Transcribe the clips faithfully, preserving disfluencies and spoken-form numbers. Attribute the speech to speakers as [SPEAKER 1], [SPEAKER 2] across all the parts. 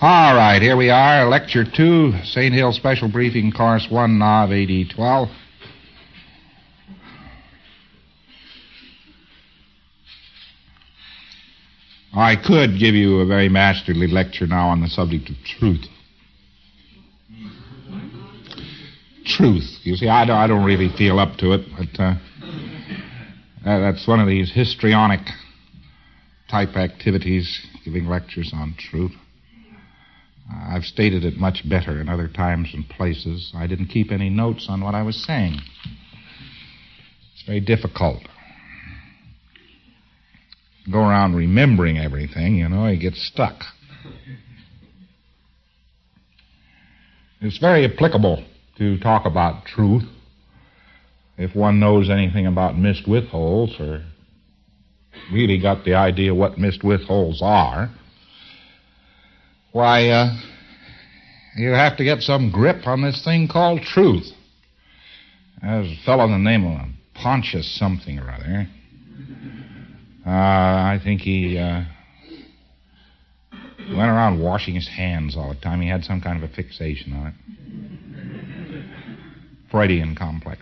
[SPEAKER 1] All right, here we are, Lecture two, Saint Hill Special Briefing, Course one, N O V A D twelve. I could give you a very masterly lecture now on the subject of truth. Truth. You see, I don't, I don't really feel up to it, but uh, that's one of these histrionic type activities, giving lectures on truth. Uh, I've stated it much better in other times and places. I didn't keep any notes on what I was saying. It's very difficult. Go around remembering everything, you know, you get stuck. It's very applicable to talk about truth if one knows anything about missed withholds or really got the idea what missed withholds are. Why, uh, you have to get some grip on this thing called truth. There's a fellow in the name of Pontius something or other. Uh, I think he uh, went around washing his hands all the time. He had some kind of a fixation on it. Freudian complex.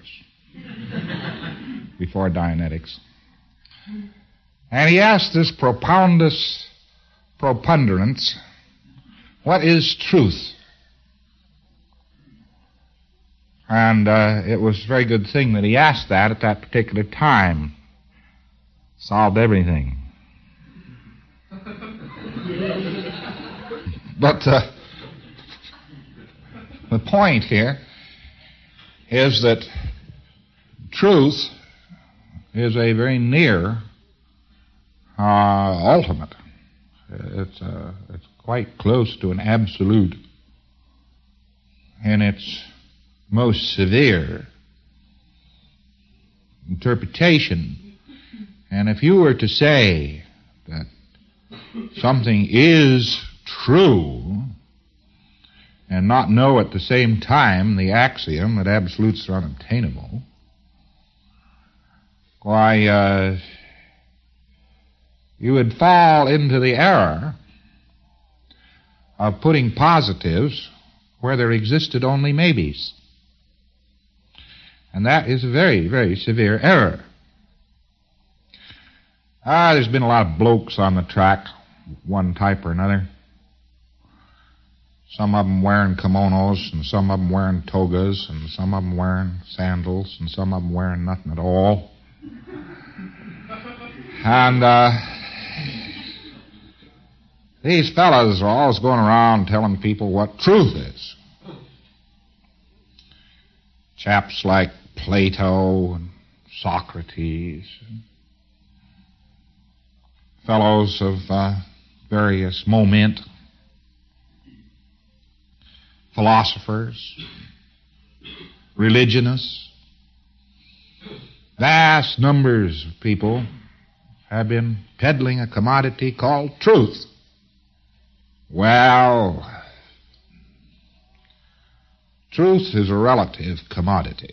[SPEAKER 1] Before Dianetics. And he asked this propoundus preponderance, what is truth? And uh, it was a very good thing that he asked that at that particular time. Solved everything. But uh, the point here is that truth is a very near uh, ultimate. It's, uh, it's quite close to an absolute in its most severe interpretation. And if you were to say that something is true and not know at the same time the axiom that absolutes are unobtainable, why, uh, you would fall into the error of putting positives where there existed only maybes. And that is a very, very severe error. Ah, there's been a lot of blokes on the track, one type or another. Some of them wearing kimonos, and some of them wearing togas, and some of them wearing sandals, and some of them wearing nothing at all. And uh, these fellas are always going around telling people what truth is. Chaps like Plato and Socrates, and fellows of uh, various moment, philosophers, religionists, vast numbers of people have been peddling a commodity called truth. Well, truth is a relative commodity.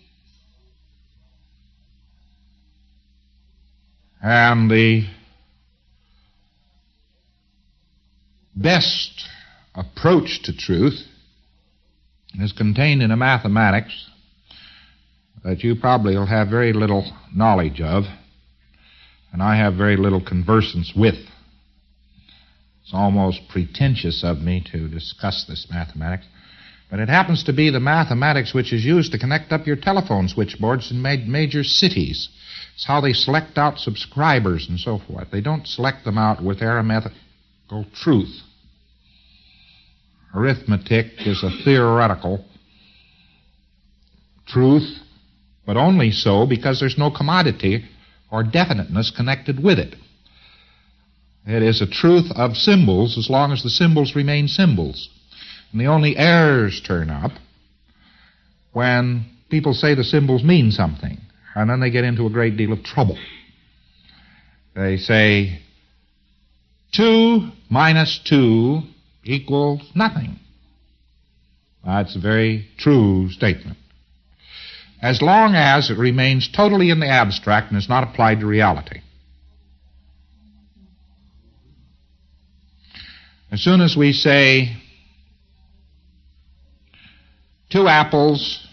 [SPEAKER 1] And the best approach to truth is contained in a mathematics that you probably will have very little knowledge of, and I have very little conversance with. It's almost pretentious of me to discuss this mathematics, but it happens to be the mathematics which is used to connect up your telephone switchboards in major cities. It's how they select out subscribers and so forth. They don't select them out with arithmetical truth. Arithmetic is a theoretical truth, but only so because there's no commodity or definiteness connected with it. It is a truth of symbols as long as the symbols remain symbols. And the only errors turn up when people say the symbols mean something, and then they get into a great deal of trouble. They say two minus two equals nothing. That's a very true statement. As long as it remains totally in the abstract and is not applied to reality. As soon as we say two apples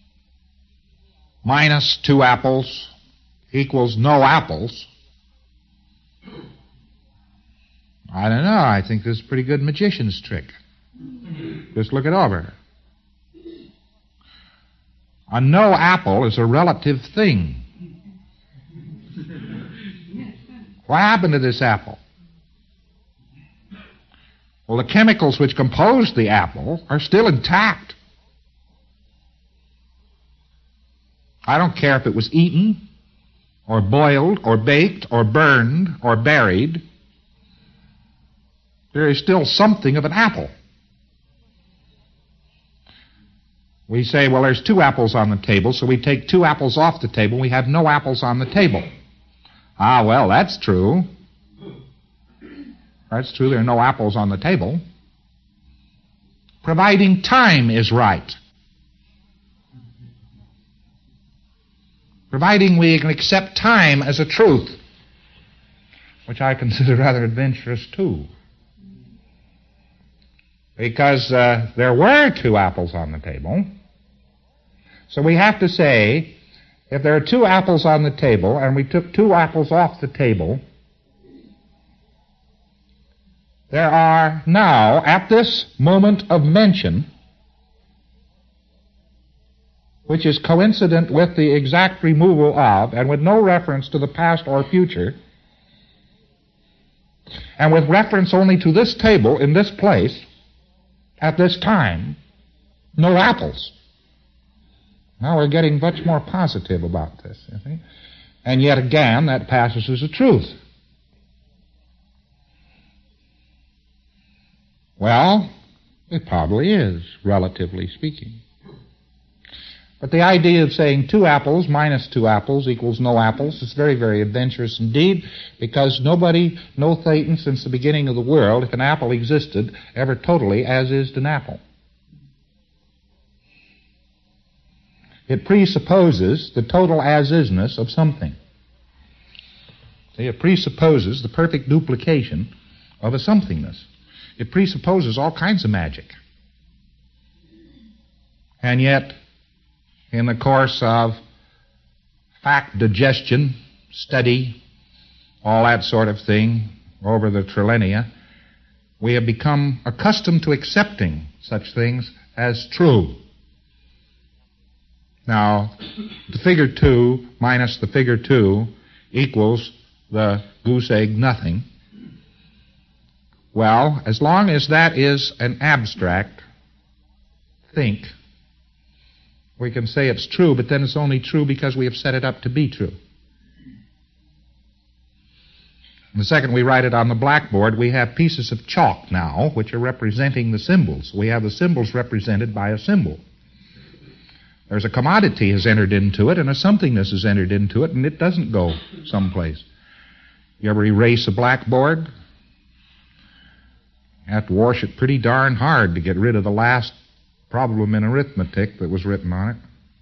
[SPEAKER 1] minus two apples equals no apples, I don't know, I think this is a pretty good magician's trick. Just look it over. A no apple is a relative thing. What happened to this apple? Well, the chemicals which compose the apple are still intact. I don't care if it was eaten, or boiled, or baked, or burned, or buried. There is still something of an apple. We say, well, there's two apples on the table, so we take two apples off the table, we have no apples on the table. Ah, well, that's true. That's true, there are no apples on the table. Providing time is right. Providing we can accept time as a truth, which I consider rather adventurous too. Because uh, there were two apples on the table. So we have to say, if there are two apples on the table, and we took two apples off the table, there are now, at this moment of mention, which is coincident with the exact removal of, and with no reference to the past or future, and with reference only to this table in this place, at this time, no apples. Now we're getting much more positive about this, you see. And yet again, that passes as a truth. Well, it probably is, relatively speaking. But the idea of saying two apples minus two apples equals no apples is very, very adventurous indeed, because nobody, no Thetan since the beginning of the world, if an apple existed, ever totally as is an apple. It presupposes the total as-isness of something. See, it presupposes the perfect duplication of a somethingness. It presupposes all kinds of magic. And yet, in the course of fact digestion, study, all that sort of thing over the trillennia, we have become accustomed to accepting such things as true. Now, the figure two minus the figure two equals the goose egg nothing. Well, as long as that is an abstract think, we can say it's true, but then it's only true because we have set it up to be true. And the second we write it on the blackboard, we have pieces of chalk now which are representing the symbols. We have the symbols represented by a symbol. There's a commodity has entered into it, and a somethingness has entered into it, and it doesn't go someplace. You ever erase a blackboard? You have to wash it pretty darn hard to get rid of the last problem in arithmetic that was written on it.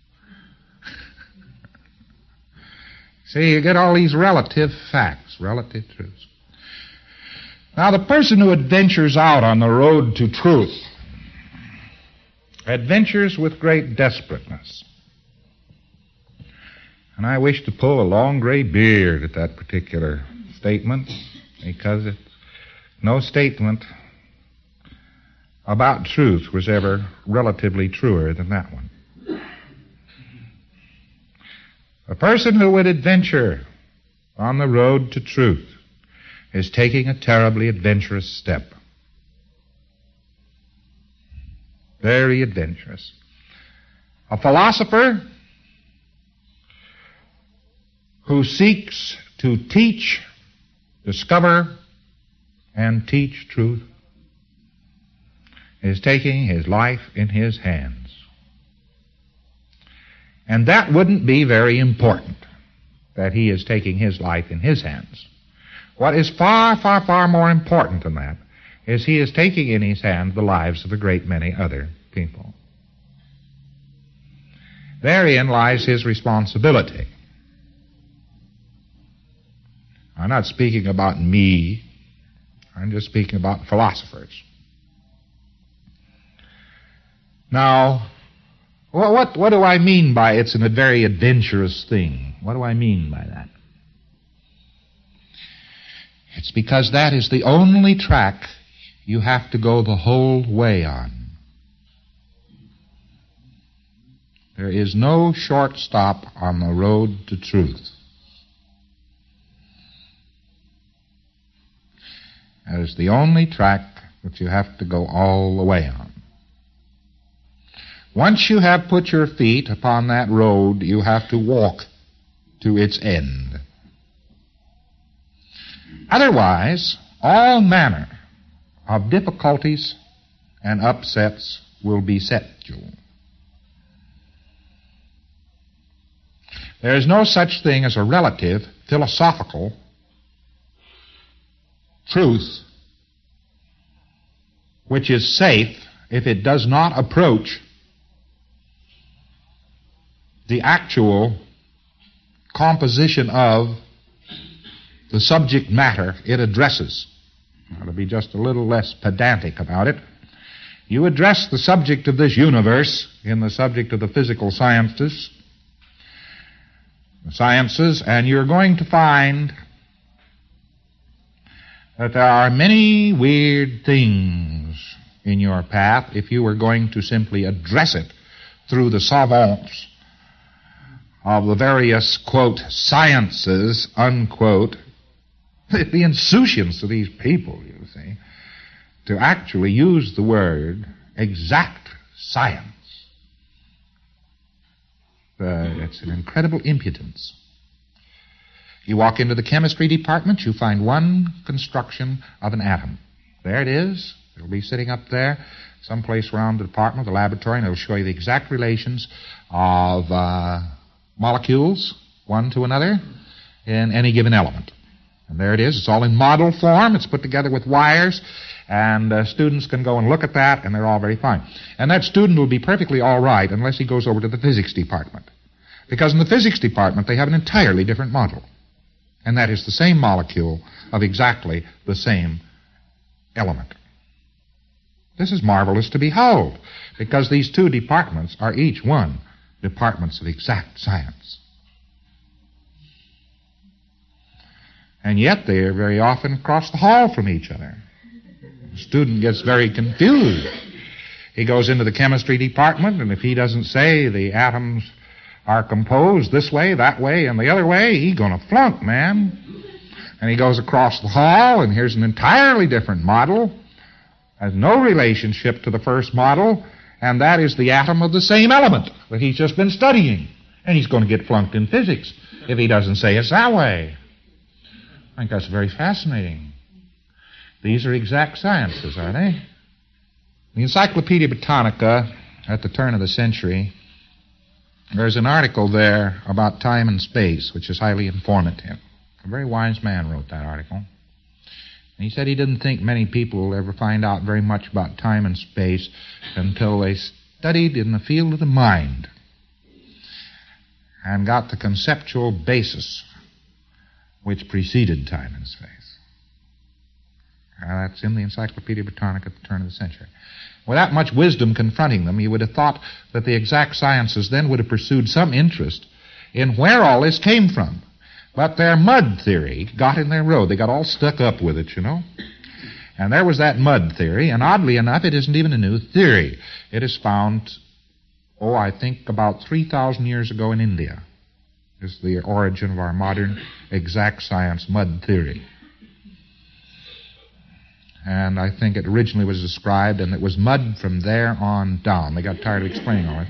[SPEAKER 1] See, you get all these relative facts, relative truths. Now, the person who adventures out on the road to truth adventures with great desperateness. And I wish to pull a long gray beard at that particular statement, because it's no statement about truth was ever relatively truer than that one. A person who would adventure on the road to truth is taking a terribly adventurous step. Very adventurous. A philosopher who seeks to teach, discover, and teach truth is taking his life in his hands. And that wouldn't be very important, that he is taking his life in his hands. What is far, far, far more important than that is he is taking in his hand the lives of a great many other people. Therein lies his responsibility. I'm not speaking about me. I'm just speaking about philosophers. Now, well, what, what do I mean by it's a very adventurous thing? What do I mean by that? It's because that is the only track you have to go the whole way on. There is no short stop on the road to truth. That is the only track that you have to go all the way on. Once you have put your feet upon that road, you have to walk to its end. Otherwise, all manner of difficulties and upsets will beset you. There is no such thing as a relative, philosophical truth which is safe if it does not approach the actual composition of the subject matter it addresses. Now, to be just a little less pedantic about it, you address the subject of this universe in the subject of the physical sciences, the sciences, and you're going to find that there are many weird things in your path if you were going to simply address it through the savants of the various, quote, sciences, unquote. The insouciance of these people, you see, to actually use the word exact science. Uh, it's an incredible impudence. You walk into the chemistry department, you find one construction of an atom. There it is. It'll be sitting up there someplace around the department, the laboratory, and it'll show you the exact relations of uh, molecules, one to another, in any given element. And there it is. It's all in model form. It's put together with wires, and uh, students can go and look at that, and they're all very fine. And that student will be perfectly all right unless he goes over to the physics department. Because in the physics department, they have an entirely different model. And that is the same molecule of exactly the same element. This is marvelous to behold, because these two departments are each one departments of exact science. And yet they are very often across the hall from each other. The student gets very confused. He goes into the chemistry department, and if he doesn't say the atoms are composed this way, that way, and the other way, he's going to flunk, man. And he goes across the hall, and here's an entirely different model, has no relationship to the first model, and that is the atom of the same element that he's just been studying. And he's going to get flunked in physics if he doesn't say it's that way. I think that's very fascinating. These are exact sciences, are they? The Encyclopedia Britannica, at the turn of the century, there's an article there about time and space, which is highly informative. A very wise man wrote that article. And he said he didn't think many people will ever find out very much about time and space until they studied in the field of the mind and got the conceptual basis which preceded time and space. Now, that's in the Encyclopedia Britannica at the turn of the century. Without much wisdom confronting them, you would have thought that the exact sciences then would have pursued some interest in where all this came from. But their mud theory got in their road. They got all stuck up with it, you know. And there was that mud theory, and oddly enough, it isn't even a new theory. It is found, oh, I think about three thousand years ago in India. Is the origin of our modern exact science mud theory. And I think it originally was described, and it was mud from there on down. They got tired of explaining all it.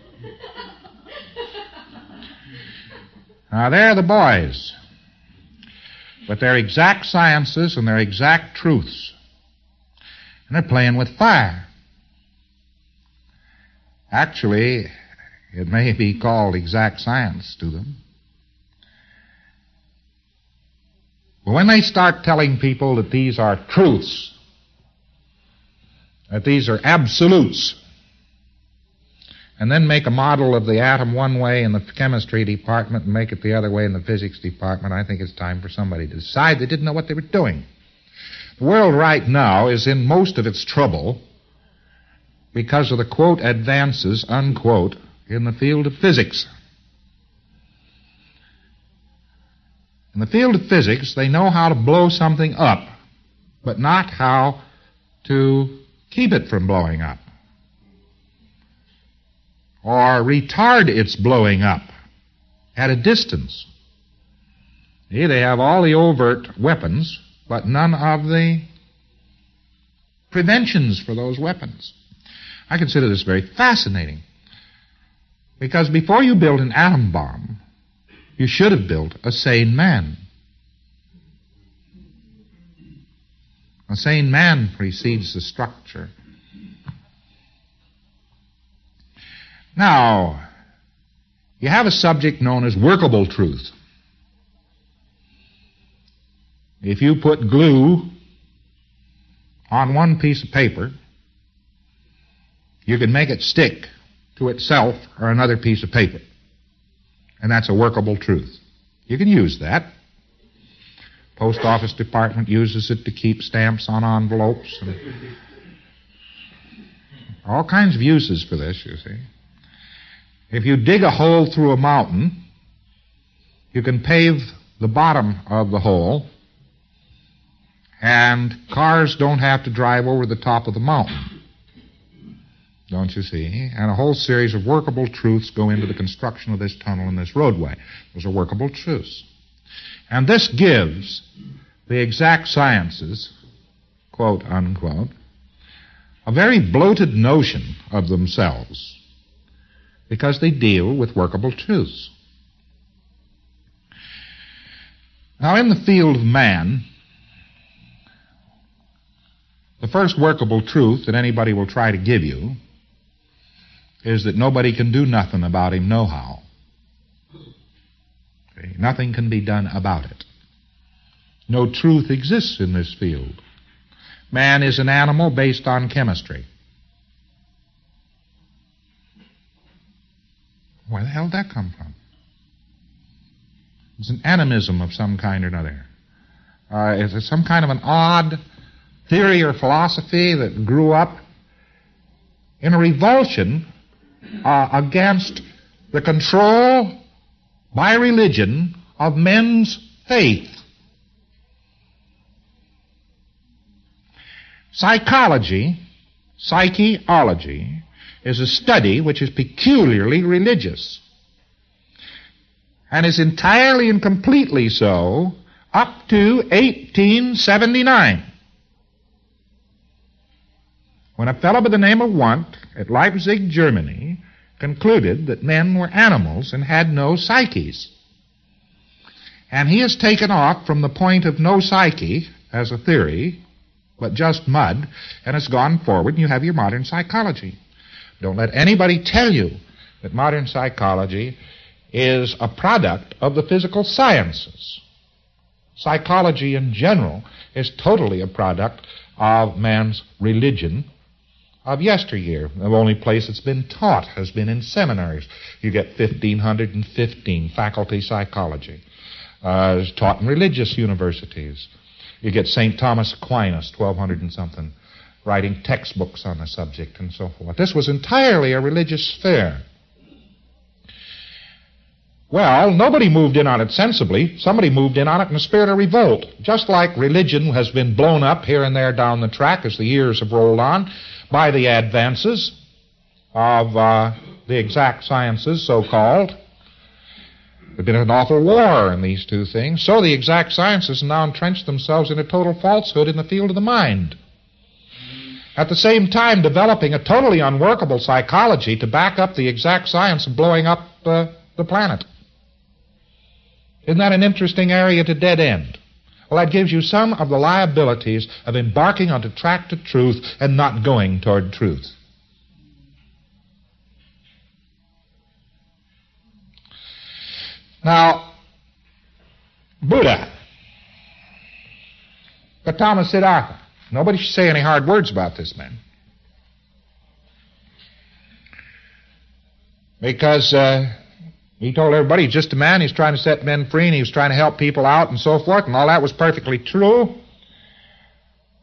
[SPEAKER 1] Now, they're the boys. But they're exact sciences, and they're exact truths. And they're playing with fire. Actually, it may be called exact science to them. But when they start telling people that these are truths, that these are absolutes, and then make a model of the atom one way in the chemistry department and make it the other way in the physics department, I think it's time for somebody to decide they didn't know what they were doing. The world right now is in most of its trouble because of the, quote, advances, unquote, in the field of physics. In the field of physics, they know how to blow something up, but not how to keep it from blowing up, or retard its blowing up at a distance. See, they have all the overt weapons, but none of the preventions for those weapons. I consider this very fascinating, because before you build an atom bomb, you should have built a sane man. A sane man precedes the structure. Now, you have a subject known as workable truth. If you put glue on one piece of paper, you can make it stick to itself or another piece of paper. And that's a workable truth. You can use that. Post Office Department uses it to keep stamps on envelopes and all kinds of uses for this, you see. If you dig a hole through a mountain, you can pave the bottom of the hole, and cars don't have to drive over the top of the mountain. Don't you see? And a whole series of workable truths go into the construction of this tunnel and this roadway. Those are workable truths. And this gives the exact sciences, quote, unquote, a very bloated notion of themselves because they deal with workable truths. Now, in the field of man, the first workable truth that anybody will try to give you is that nobody can do nothing about him nohow. Okay? Nothing can be done about it. No truth exists in this field. Man is an animal based on chemistry. Where the hell did that come from? It's an animism of some kind or another. Uh, is it some kind of an odd theory or philosophy that grew up in a revulsion uh, against the control by religion of men's faith? Psychology, psycheology, is a study which is peculiarly religious, and is entirely and completely so up to eighteen seventy-nine, when a fellow by the name of Wundt at Leipzig, Germany, concluded that men were animals and had no psyches. And he has taken off from the point of no psyche as a theory, but just mud, and has gone forward, and you have your modern psychology. Don't let anybody tell you that modern psychology is a product of the physical sciences. Psychology in general is totally a product of man's religion of yesteryear. The only place it's been taught has been in seminaries. You get fifteen fifteen faculty psychology. Uh, it's taught in religious universities. You get Saint Thomas Aquinas, twelve hundred and something, writing textbooks on the subject and so forth. This was entirely a religious sphere. Well, nobody moved in on it sensibly. Somebody moved in on it in a spirit of revolt. Just like religion has been blown up here and there down the track as the years have rolled on by the advances of uh, the exact sciences, so-called. There's been an awful war in these two things. So the exact sciences now entrenched themselves in a total falsehood in the field of the mind. At the same time, developing a totally unworkable psychology to back up the exact science of blowing up uh, the planet. Isn't that an interesting area to dead end? Well, that gives you some of the liabilities of embarking onto track to truth and not going toward truth. Now, Buddha, Gautama Siddhartha. Nobody should say any hard words about this man. Because uh, he told everybody he's just a man, he's trying to set men free, and he was trying to help people out and so forth, and all that was perfectly true.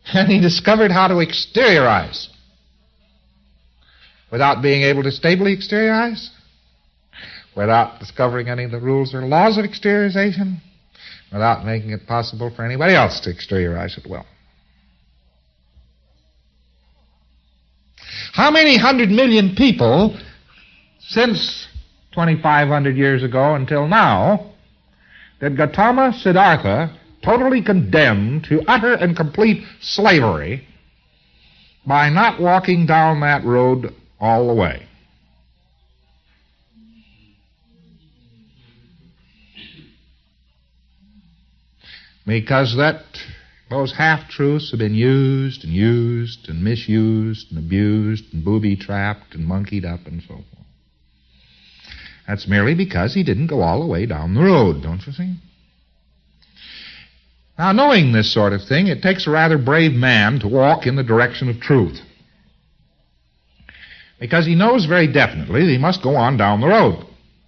[SPEAKER 1] And he discovered how to exteriorize without being able to stably exteriorize, without discovering any of the rules or laws of exteriorization, without making it possible for anybody else to exteriorize it well. How many hundred million people since twenty-five hundred years ago until now did Gautama Siddhartha totally condemn to utter and complete slavery by not walking down that road all the way? Because that those half-truths have been used and used and misused and abused and booby-trapped and monkeyed up and so forth. That's merely because he didn't go all the way down the road, don't you see? Now, knowing this sort of thing, it takes a rather brave man to walk in the direction of truth. Because he knows very definitely that he must go on down the road.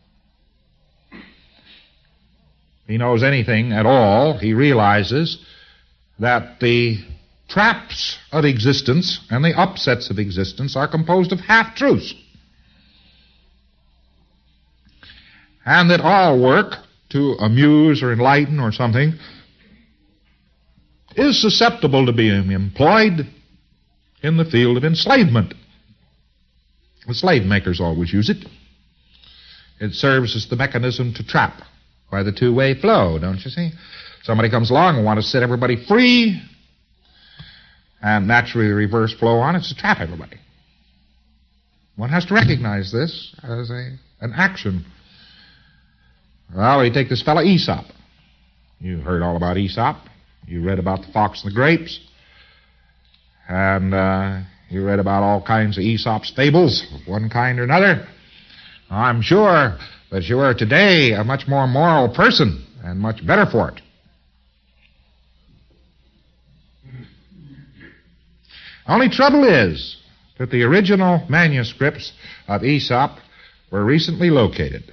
[SPEAKER 1] If he knows anything at all, he realizes that the traps of existence and the upsets of existence are composed of half-truths. And that all work to amuse or enlighten or something is susceptible to being employed in the field of enslavement. The slave makers always use it. It serves as the mechanism to trap by the two-way flow, don't you see? Somebody comes along and wants to set everybody free, and naturally the reverse flow on it's to trap everybody. One has to recognize this as a an action. Well, we take this fellow Aesop. You heard all about Aesop. You read about the fox and the grapes. And uh, you read about all kinds of Aesop's fables of one kind or another. I'm sure that you are today a much more moral person and much better for it. Only trouble is that the original manuscripts of Aesop were recently located.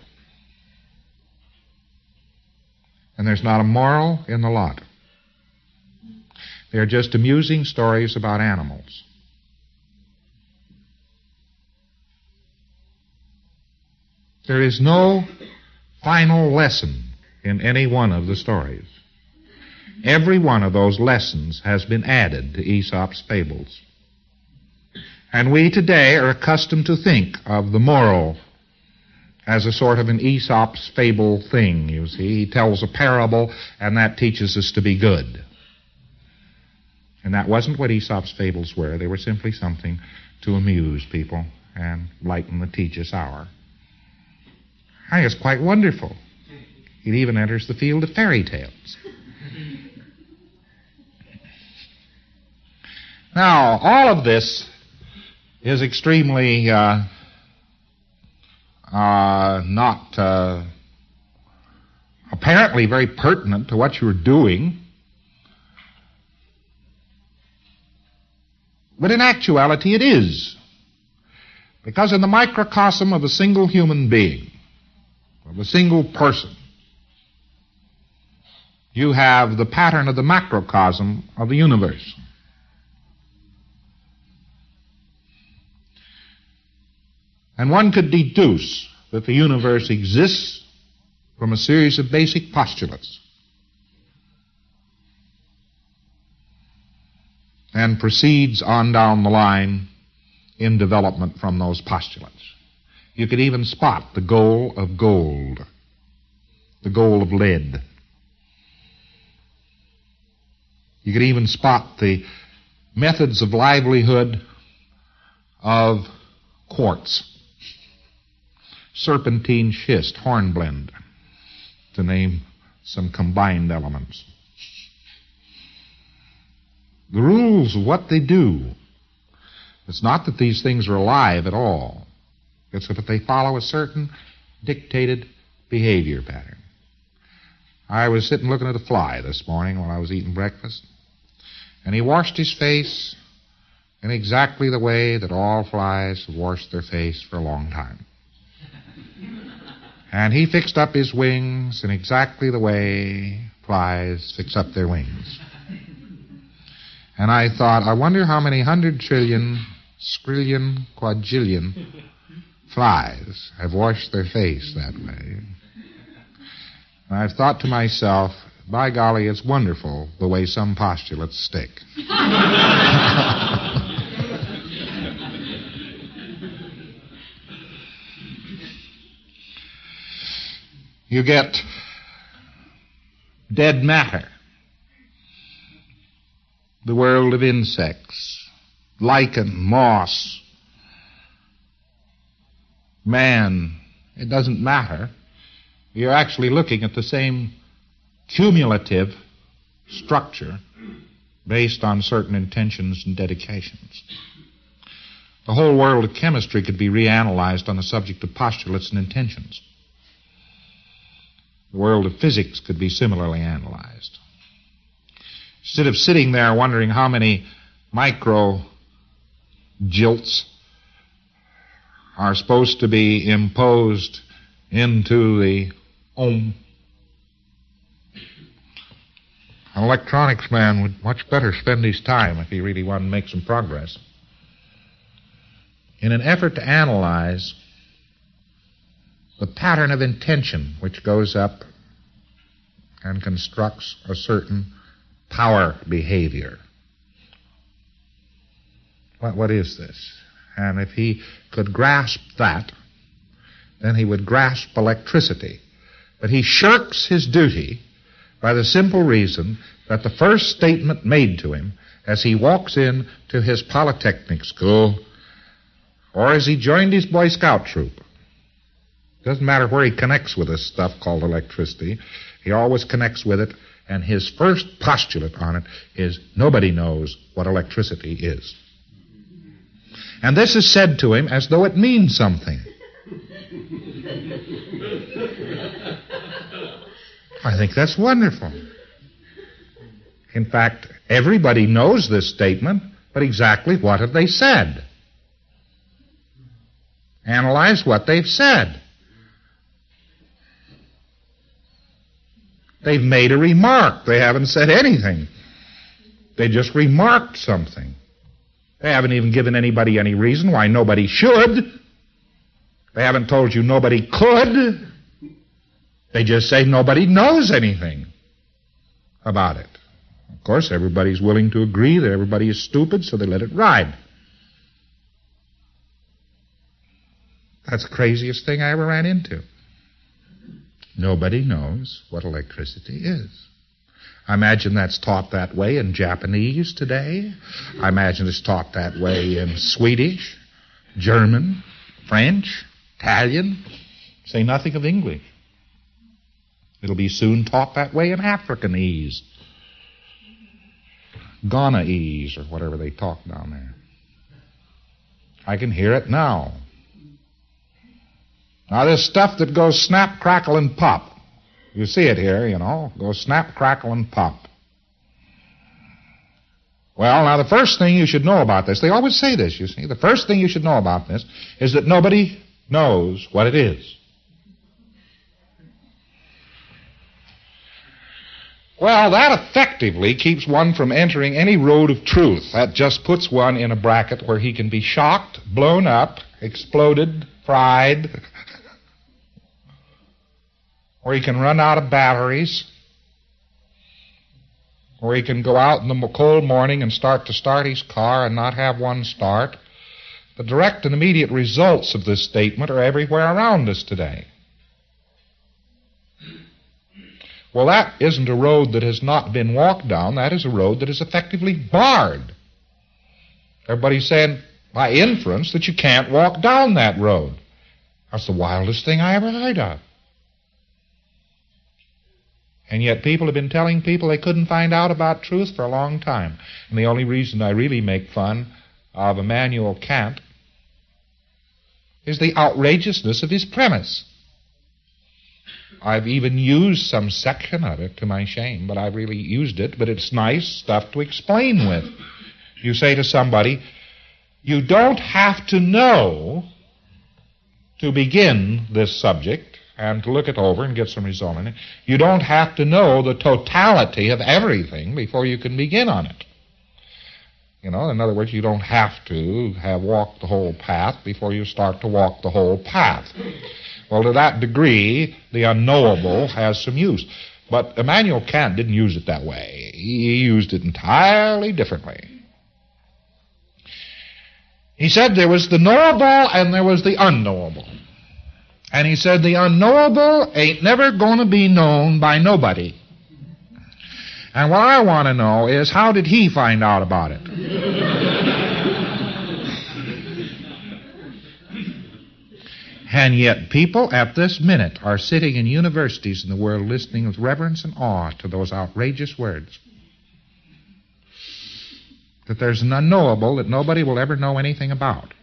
[SPEAKER 1] And there's not a moral in the lot. They're just amusing stories about animals. There is no final lesson in any one of the stories. Every one of those lessons has been added to Aesop's fables. And we today are accustomed to think of the moral as a sort of an Aesop's fable thing, you see. He tells a parable, and that teaches us to be good. And that wasn't what Aesop's fables were. They were simply something to amuse people and lighten the tedious hour. I think it's quite wonderful. It even enters the field of fairy tales. Now, all of this is extremely uh, uh, not uh, apparently very pertinent to what you're doing. But in actuality it is. Because in the microcosm of a single human being, of a single person, you have the pattern of the macrocosm of the universe. And one could deduce that the universe exists from a series of basic postulates and proceeds on down the line in development from those postulates. You could even spot the goal of gold, the goal of lead. You could even spot the methods of livelihood of quartz, serpentine schist, hornblende, to name some combined elements. The rules of what they do, it's not that these things are alive at all. It's that they follow a certain dictated behavior pattern. I was sitting looking at a fly this morning while I was eating breakfast, and he washed his face in exactly the way that all flies have washed their face for a long time. And he fixed up his wings in exactly the way flies fix up their wings. And I thought, I wonder how many hundred trillion, skrillion, quadrillion flies have washed their face that way. And I've thought to myself, by golly, it's wonderful the way some postulates stick. You get dead matter, the world of insects, lichen, moss, man. It doesn't matter. You're actually looking at the same cumulative structure based on certain intentions and dedications. The whole world of chemistry could be reanalyzed on the subject of postulates and intentions. The world of physics could be similarly analyzed. Instead of sitting there wondering how many micro jilts are supposed to be imposed into the ohm, an electronics man would much better spend his time if he really wanted to make some progress in an effort to analyze the pattern of intention which goes up and constructs a certain power behavior. What, what is this? And if he could grasp that, then he would grasp electricity. But he shirks his duty by the simple reason that the first statement made to him as he walks in to his polytechnic school or as he joined his Boy Scout troop, doesn't matter where he connects with this stuff called electricity, he always connects with it, and his first postulate on it is nobody knows what electricity is. And this is said to him as though it means something. I think that's wonderful. In fact, everybody knows this statement, but exactly what have they said? Analyze what they've said. They've made a remark. They haven't said anything. They just remarked something. They haven't even given anybody any reason why nobody should. They haven't told you nobody could. They just say nobody knows anything about it. Of course, everybody's willing to agree that everybody is stupid, so they let it ride. That's the craziest thing I ever ran into. Nobody knows what electricity is. I imagine that's taught that way in Japanese today. I imagine it's taught that way in Swedish, German, French, Italian. Say nothing of English. It'll be soon taught that way in Africanese, Ghanaese, or whatever they talk down there. I can hear it now. Now, this stuff that goes snap, crackle, and pop. You see it here, you know. Goes snap, crackle, and pop. Well, now, the first thing you should know about this, they always say this, you see. The first thing you should know about this is that nobody knows what it is. Well, that effectively keeps one from entering any road of truth. That just puts one in a bracket where he can be shocked, blown up, exploded, fried, or he can run out of batteries, or he can go out in the cold morning and start to start his car and not have one start. The direct and immediate results of this statement are everywhere around us today. Well, that isn't a road that has not been walked down. That is a road that is effectively barred. Everybody's saying, by inference, that you can't walk down that road. That's the wildest thing I ever heard of. And yet people have been telling people they couldn't find out about truth for a long time. And the only reason I really make fun of Immanuel Kant is the outrageousness of his premise. I've even used some section of it to my shame, but I've really used it, but it's nice stuff to explain with. You say to somebody, you don't have to know to begin this subject and to look it over and get some result in it. You don't have to know the totality of everything before you can begin on it. You know, in other words, you don't have to have walked the whole path before you start to walk the whole path. Well, to that degree, the unknowable has some use. But Immanuel Kant didn't use it that way. He used it entirely differently. He said there was the knowable and there was the unknowable. And he said the unknowable ain't never going to be known by nobody. And what I want to know is, how did he find out about it? And yet people at this minute are sitting in universities in the world listening with reverence and awe to those outrageous words. That there's an unknowable that nobody will ever know anything about.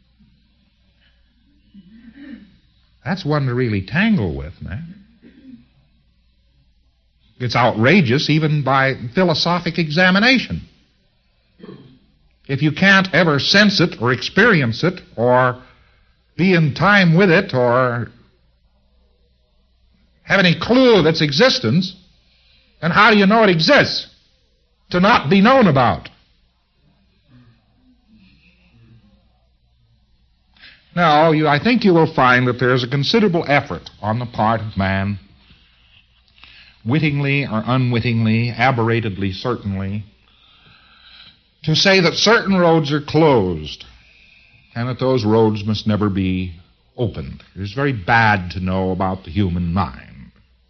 [SPEAKER 1] That's one to really tangle with, man. It's outrageous even by philosophic examination. If you can't ever sense it or experience it or be in time with it or have any clue of its existence, then how do you know it exists? To not be known about. Now, you, I think you will find that there is a considerable effort on the part of man, wittingly or unwittingly, aberratedly certainly, to say that certain roads are closed and that those roads must never be opened. It is very bad to know about the human mind.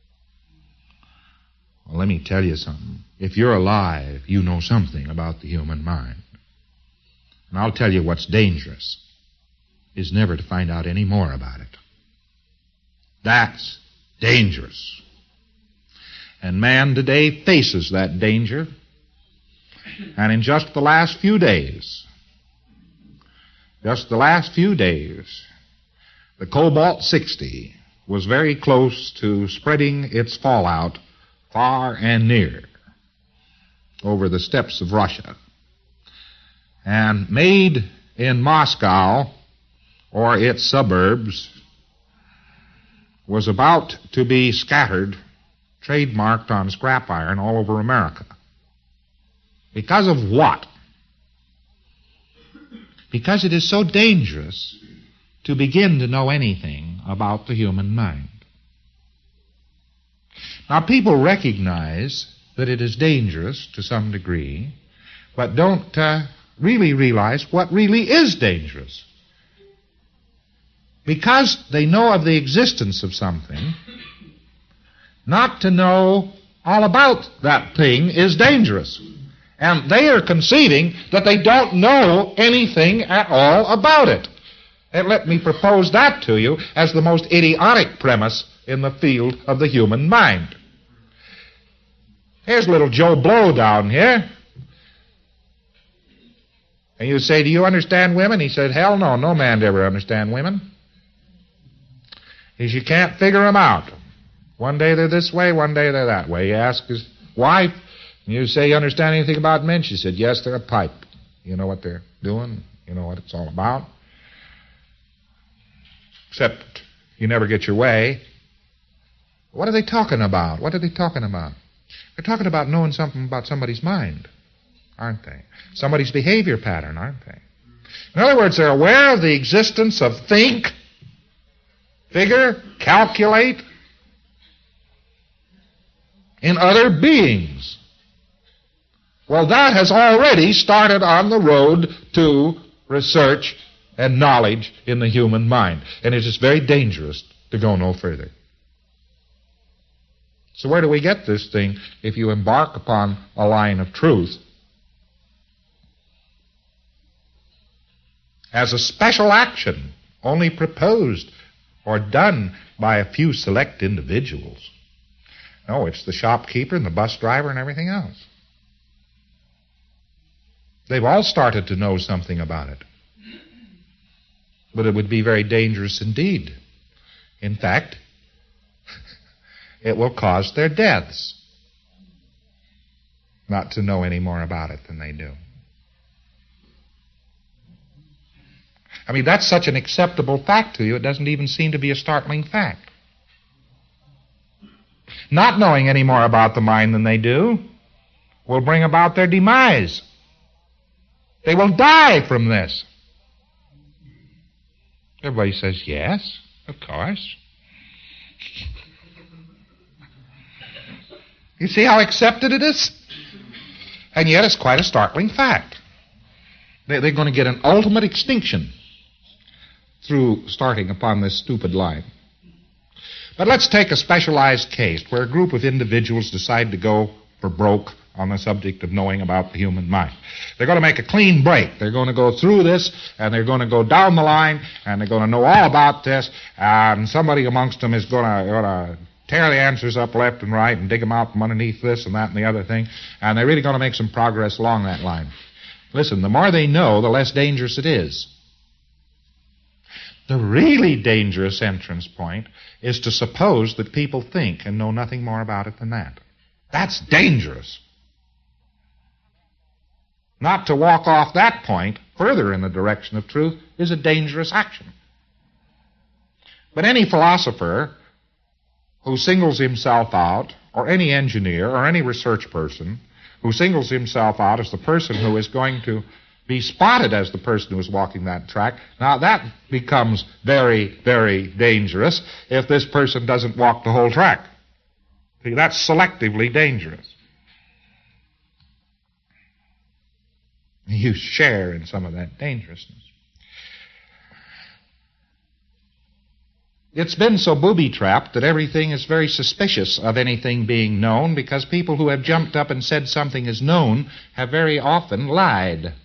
[SPEAKER 1] Well, let me tell you something. If you're alive, you know something about the human mind. And I'll tell you what's dangerous is never to find out any more about it. That's dangerous. And man today faces that danger. And in just the last few days, just the last few days, the Cobalt sixty was very close to spreading its fallout far and near over the steppes of Russia. And made in Moscow or its suburbs was about to be scattered, trademarked on scrap iron all over America. Because of what? Because it is so dangerous to begin to know anything about the human mind. Now, people recognize that it is dangerous to some degree, but don't uh, really realize what really is dangerous. Because they know of the existence of something, not to know all about that thing is dangerous. And they are conceding that they don't know anything at all about it. And let me propose that to you as the most idiotic premise in the field of the human mind. Here's little Joe Blow down here. And you say, do you understand women? He said, hell no, no man to ever understand women. He said, you can't figure them out. One day they're this way, one day they're that way. He asked his wife, and you say, you understand anything about men? She said, yes, they're a pipe. You know what they're doing. You know what it's all about. Except you never get your way. What are they talking about? What are they talking about? They're talking about knowing something about somebody's mind, aren't they? Somebody's behavior pattern, aren't they? In other words, they're aware of the existence of think, figure, calculate in other beings. Well, that has already started on the road to research and knowledge in the human mind. And it is very dangerous to go no further. So where do we get this thing if you embark upon a line of truth? As a special action, only proposed or done by a few select individuals. No, it's the shopkeeper and the bus driver and everything else. They've all started to know something about it. But it would be very dangerous indeed. In fact, it will cause their deaths not to know any more about it than they do. I mean, that's such an acceptable fact to you, it doesn't even seem to be a startling fact. Not knowing any more about the mind than they do will bring about their demise. They will die from this. Everybody says, yes, of course. You see how accepted it is? And yet it's quite a startling fact. They're going to get an ultimate extinction through starting upon this stupid line. But let's take a specialized case where a group of individuals decide to go for broke on the subject of knowing about the human mind. They're going to make a clean break. They're going to go through this, and they're going to go down the line, and they're going to know all about this, and somebody amongst them is going to, going to tear the answers up left and right and dig them out from underneath this and that and the other thing, and they're really going to make some progress along that line. Listen, the more they know, the less dangerous it is. The really dangerous entrance point is to suppose that people think and know nothing more about it than that. That's dangerous. Not to walk off that point further in the direction of truth is a dangerous action. But any philosopher who singles himself out, or any engineer or any research person who singles himself out as the person who is going to be spotted as the person who is walking that track, now that becomes very, very dangerous if this person doesn't walk the whole track. See, that's selectively dangerous. You share in some of that dangerousness. It's been so booby-trapped that everything is very suspicious of anything being known because people who have jumped up and said something is known have very often lied.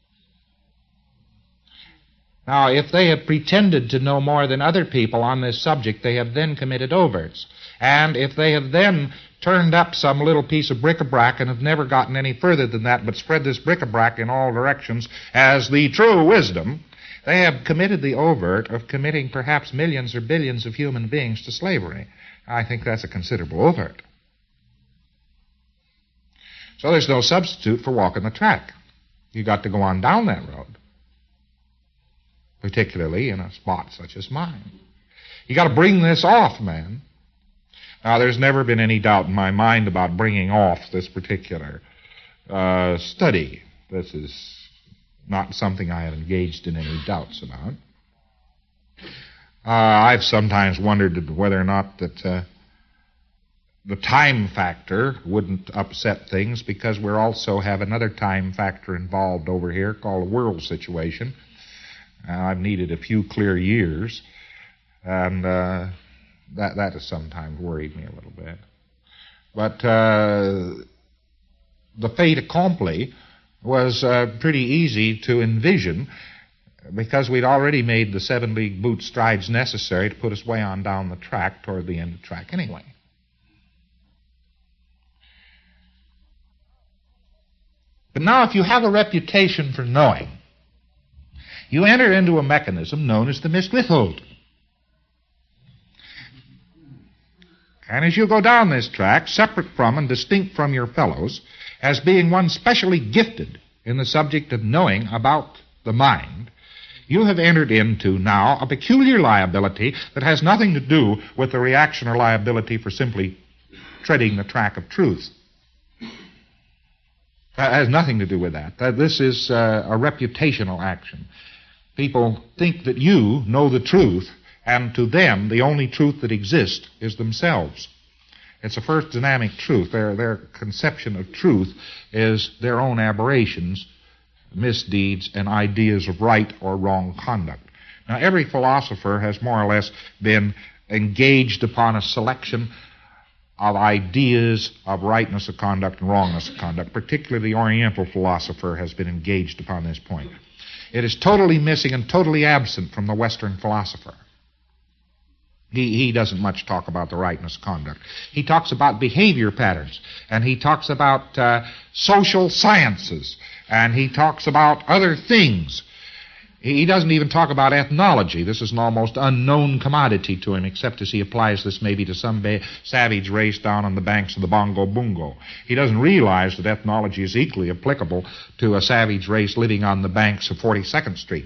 [SPEAKER 1] Now, if they have pretended to know more than other people on this subject, they have then committed overts. And if they have then turned up some little piece of bric-a-brac and have never gotten any further than that but spread this bric-a-brac in all directions as the true wisdom, they have committed the overt of committing perhaps millions or billions of human beings to slavery. I think that's a considerable overt. So there's no substitute for walking the track. You've got to go on down that road, particularly in a spot such as mine. You've got to bring this off, man. Now, there's never been any doubt in my mind about bringing off this particular uh, study. This is not something I have engaged in any doubts about. Uh, I've sometimes wondered whether or not that uh, the time factor wouldn't upset things because we also have another time factor involved over here called the world situation. Uh, I've needed a few clear years, and uh, that that has sometimes worried me a little bit. But uh, the fait accompli was uh, pretty easy to envision because we'd already made the seven-league boot strides necessary to put us way on down the track toward the end of the track anyway. But now if you have a reputation for knowing, you enter into a mechanism known as the mistlithhold. And as you go down this track, separate from and distinct from your fellows, as being one specially gifted in the subject of knowing about the mind, you have entered into now a peculiar liability that has nothing to do with the reaction or liability for simply treading the track of truth. That has nothing to do with that. That this is uh, a reputational action. People think that you know the truth, and to them, the only truth that exists is themselves. It's a first dynamic truth. Their, their conception of truth is their own aberrations, misdeeds, and ideas of right or wrong conduct. Now, every philosopher has more or less been engaged upon a selection of ideas of rightness of conduct and wrongness of conduct. Particularly the Oriental philosopher has been engaged upon this point. It is totally missing and totally absent from the Western philosopher. He, he doesn't much talk about the rightness of conduct. He talks about behavior patterns, and he talks about uh, social sciences, and he talks about other things. He doesn't even talk about ethnology. This is an almost unknown commodity to him, except as he applies this maybe to some ba- savage race down on the banks of the Bongo Bungo. He doesn't realize that ethnology is equally applicable to a savage race living on the banks of forty-second Street.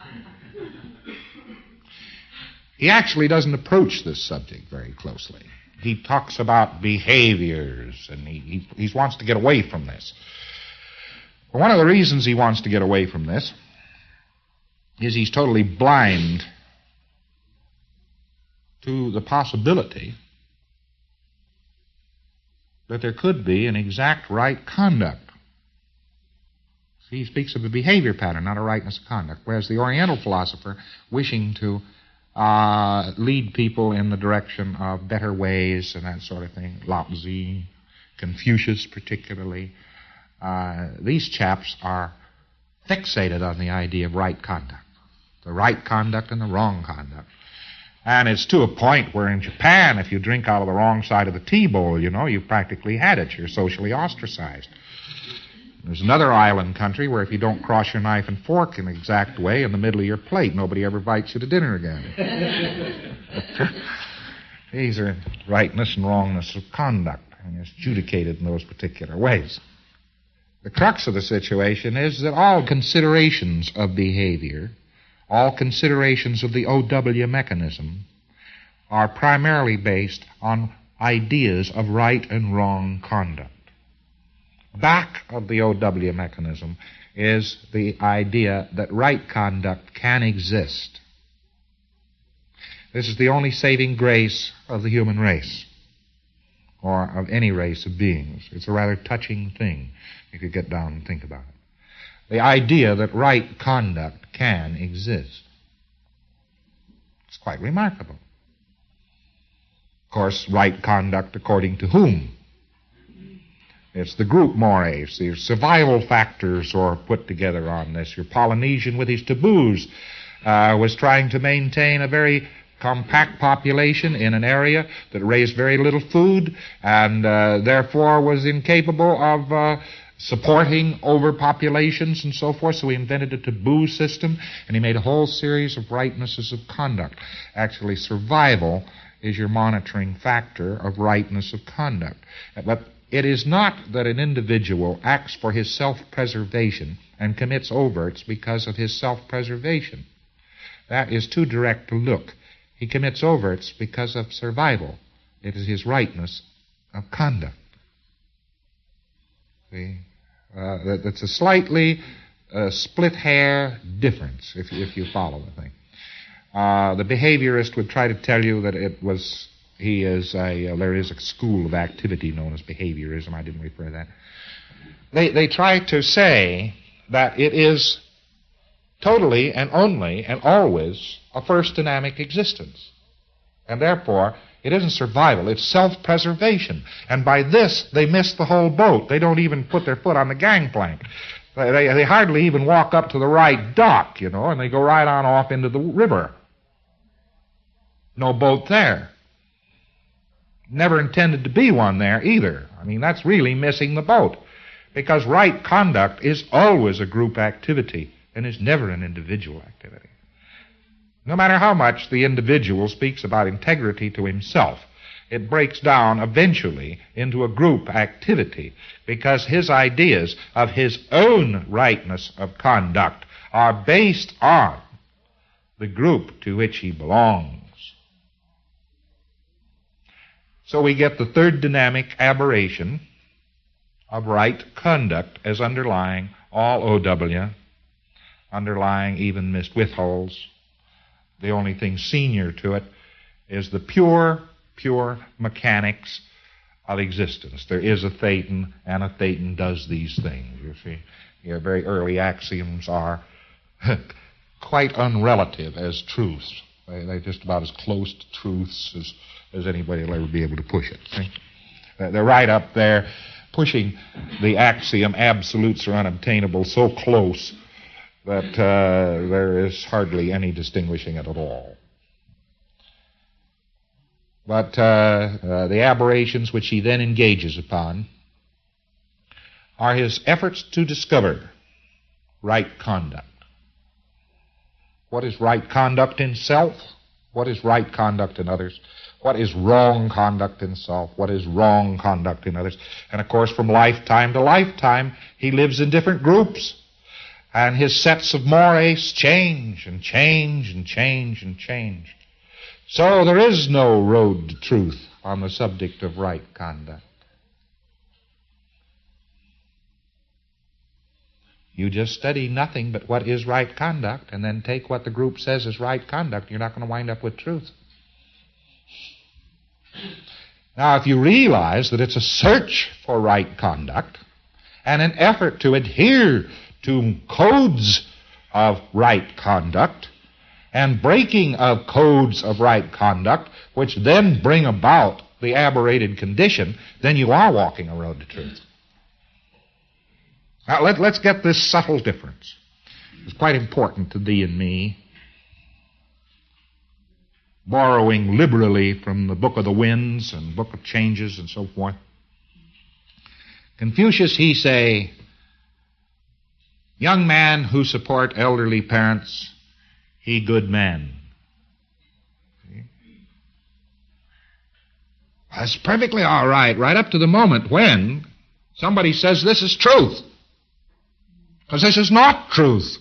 [SPEAKER 1] He actually doesn't approach this subject very closely. he talks about behaviors, and he, he, he wants to get away from this. Well, one of the reasons he wants to get away from this is he's totally blind to the possibility that there could be an exact right conduct. See, he speaks of a behavior pattern, not a rightness of conduct, whereas the Oriental philosopher, wishing to uh, lead people in the direction of better ways and that sort of thing, Lao Tzu, Confucius particularly, uh, these chaps are fixated on the idea of right conduct, the right conduct and the wrong conduct. And it's to a point where in Japan, if you drink out of the wrong side of the tea bowl, you know, you've practically had it. You're socially ostracized. There's another island country where if you don't cross your knife and fork in the exact way in the middle of your plate, nobody ever invites you to dinner again. These are rightness and wrongness of conduct, and it's adjudicated in those particular ways. The crux of the situation is that all considerations of behavior, all considerations of the O W mechanism, are primarily based on ideas of right and wrong conduct. Back of the O W mechanism is the idea that right conduct can exist. This is the only saving grace of the human race, or of any race of beings. It's a rather touching thing if you get down and think about it. The idea that right conduct can exist. It's quite remarkable. Of course, right conduct according to whom? It's the group mores. The survival factors are put together on this. Your Polynesian with his taboos uh, was trying to maintain a very compact population in an area that raised very little food and uh, therefore was incapable of uh, supporting overpopulations and so forth. So he invented a taboo system, and he made a whole series of rightnesses of conduct. Actually, survival is your monitoring factor of rightness of conduct. But it is not that an individual acts for his self-preservation and commits overts because of his self-preservation. That is too direct to look. He commits overts because of survival. It is his rightness of conduct. See? Uh, that, that's a slightly uh, split-hair difference, if, if you follow the thing. Uh, the behaviorist would try to tell you that it was... He is a, uh, there is a school of activity known as behaviorism. I didn't refer to that. They, they try to say that it is totally and only and always a first dynamic existence. And therefore, it isn't survival, it's self-preservation. And by this, they miss the whole boat. They don't even put their foot on the gangplank. They, they, they hardly even walk up to the right dock, you know, and they go right on off into the river. No boat there. Never intended to be one there either. I mean, that's really missing the boat. Because right conduct is always a group activity and is never an individual activity. No matter how much the individual speaks about integrity to himself, it breaks down eventually into a group activity because his ideas of his own rightness of conduct are based on the group to which he belongs. So we get the third dynamic aberration of right conduct as underlying all O W, underlying even Miss Withol's. The only thing senior to it is the pure, pure mechanics of existence. There is a thetan, and a thetan does these things, you see. Your very early axioms are quite unrelative as truths. They, they're just about as close to truths as, as anybody will ever be able to push it. See? They're right up there pushing the axiom absolutes are unobtainable so close that uh, there is hardly any distinguishing it at all. But uh, uh, the aberrations which he then engages upon are his efforts to discover right conduct. What is right conduct in self? What is right conduct in others? What is wrong conduct in self? What is wrong conduct in others? And of course, from lifetime to lifetime, he lives in different groups. And his sets of mores change and change and change and change. So there is no road to truth on the subject of right conduct. You just study nothing but what is right conduct and then take what the group says is right conduct. You're not going to wind up with truth. Now, if you realize that it's a search for right conduct and an effort to adhere to codes of right conduct and breaking of codes of right conduct, which then bring about the aberrated condition, then you are walking a road to truth. Now, let, let's get this subtle difference. It's quite important to thee and me. Borrowing liberally from the Book of the Winds and Book of Changes and so forth. Confucius, he say, young man who support elderly parents, he good man. That's perfectly all right, right up to the moment when somebody says this is truth. Because this is not truth.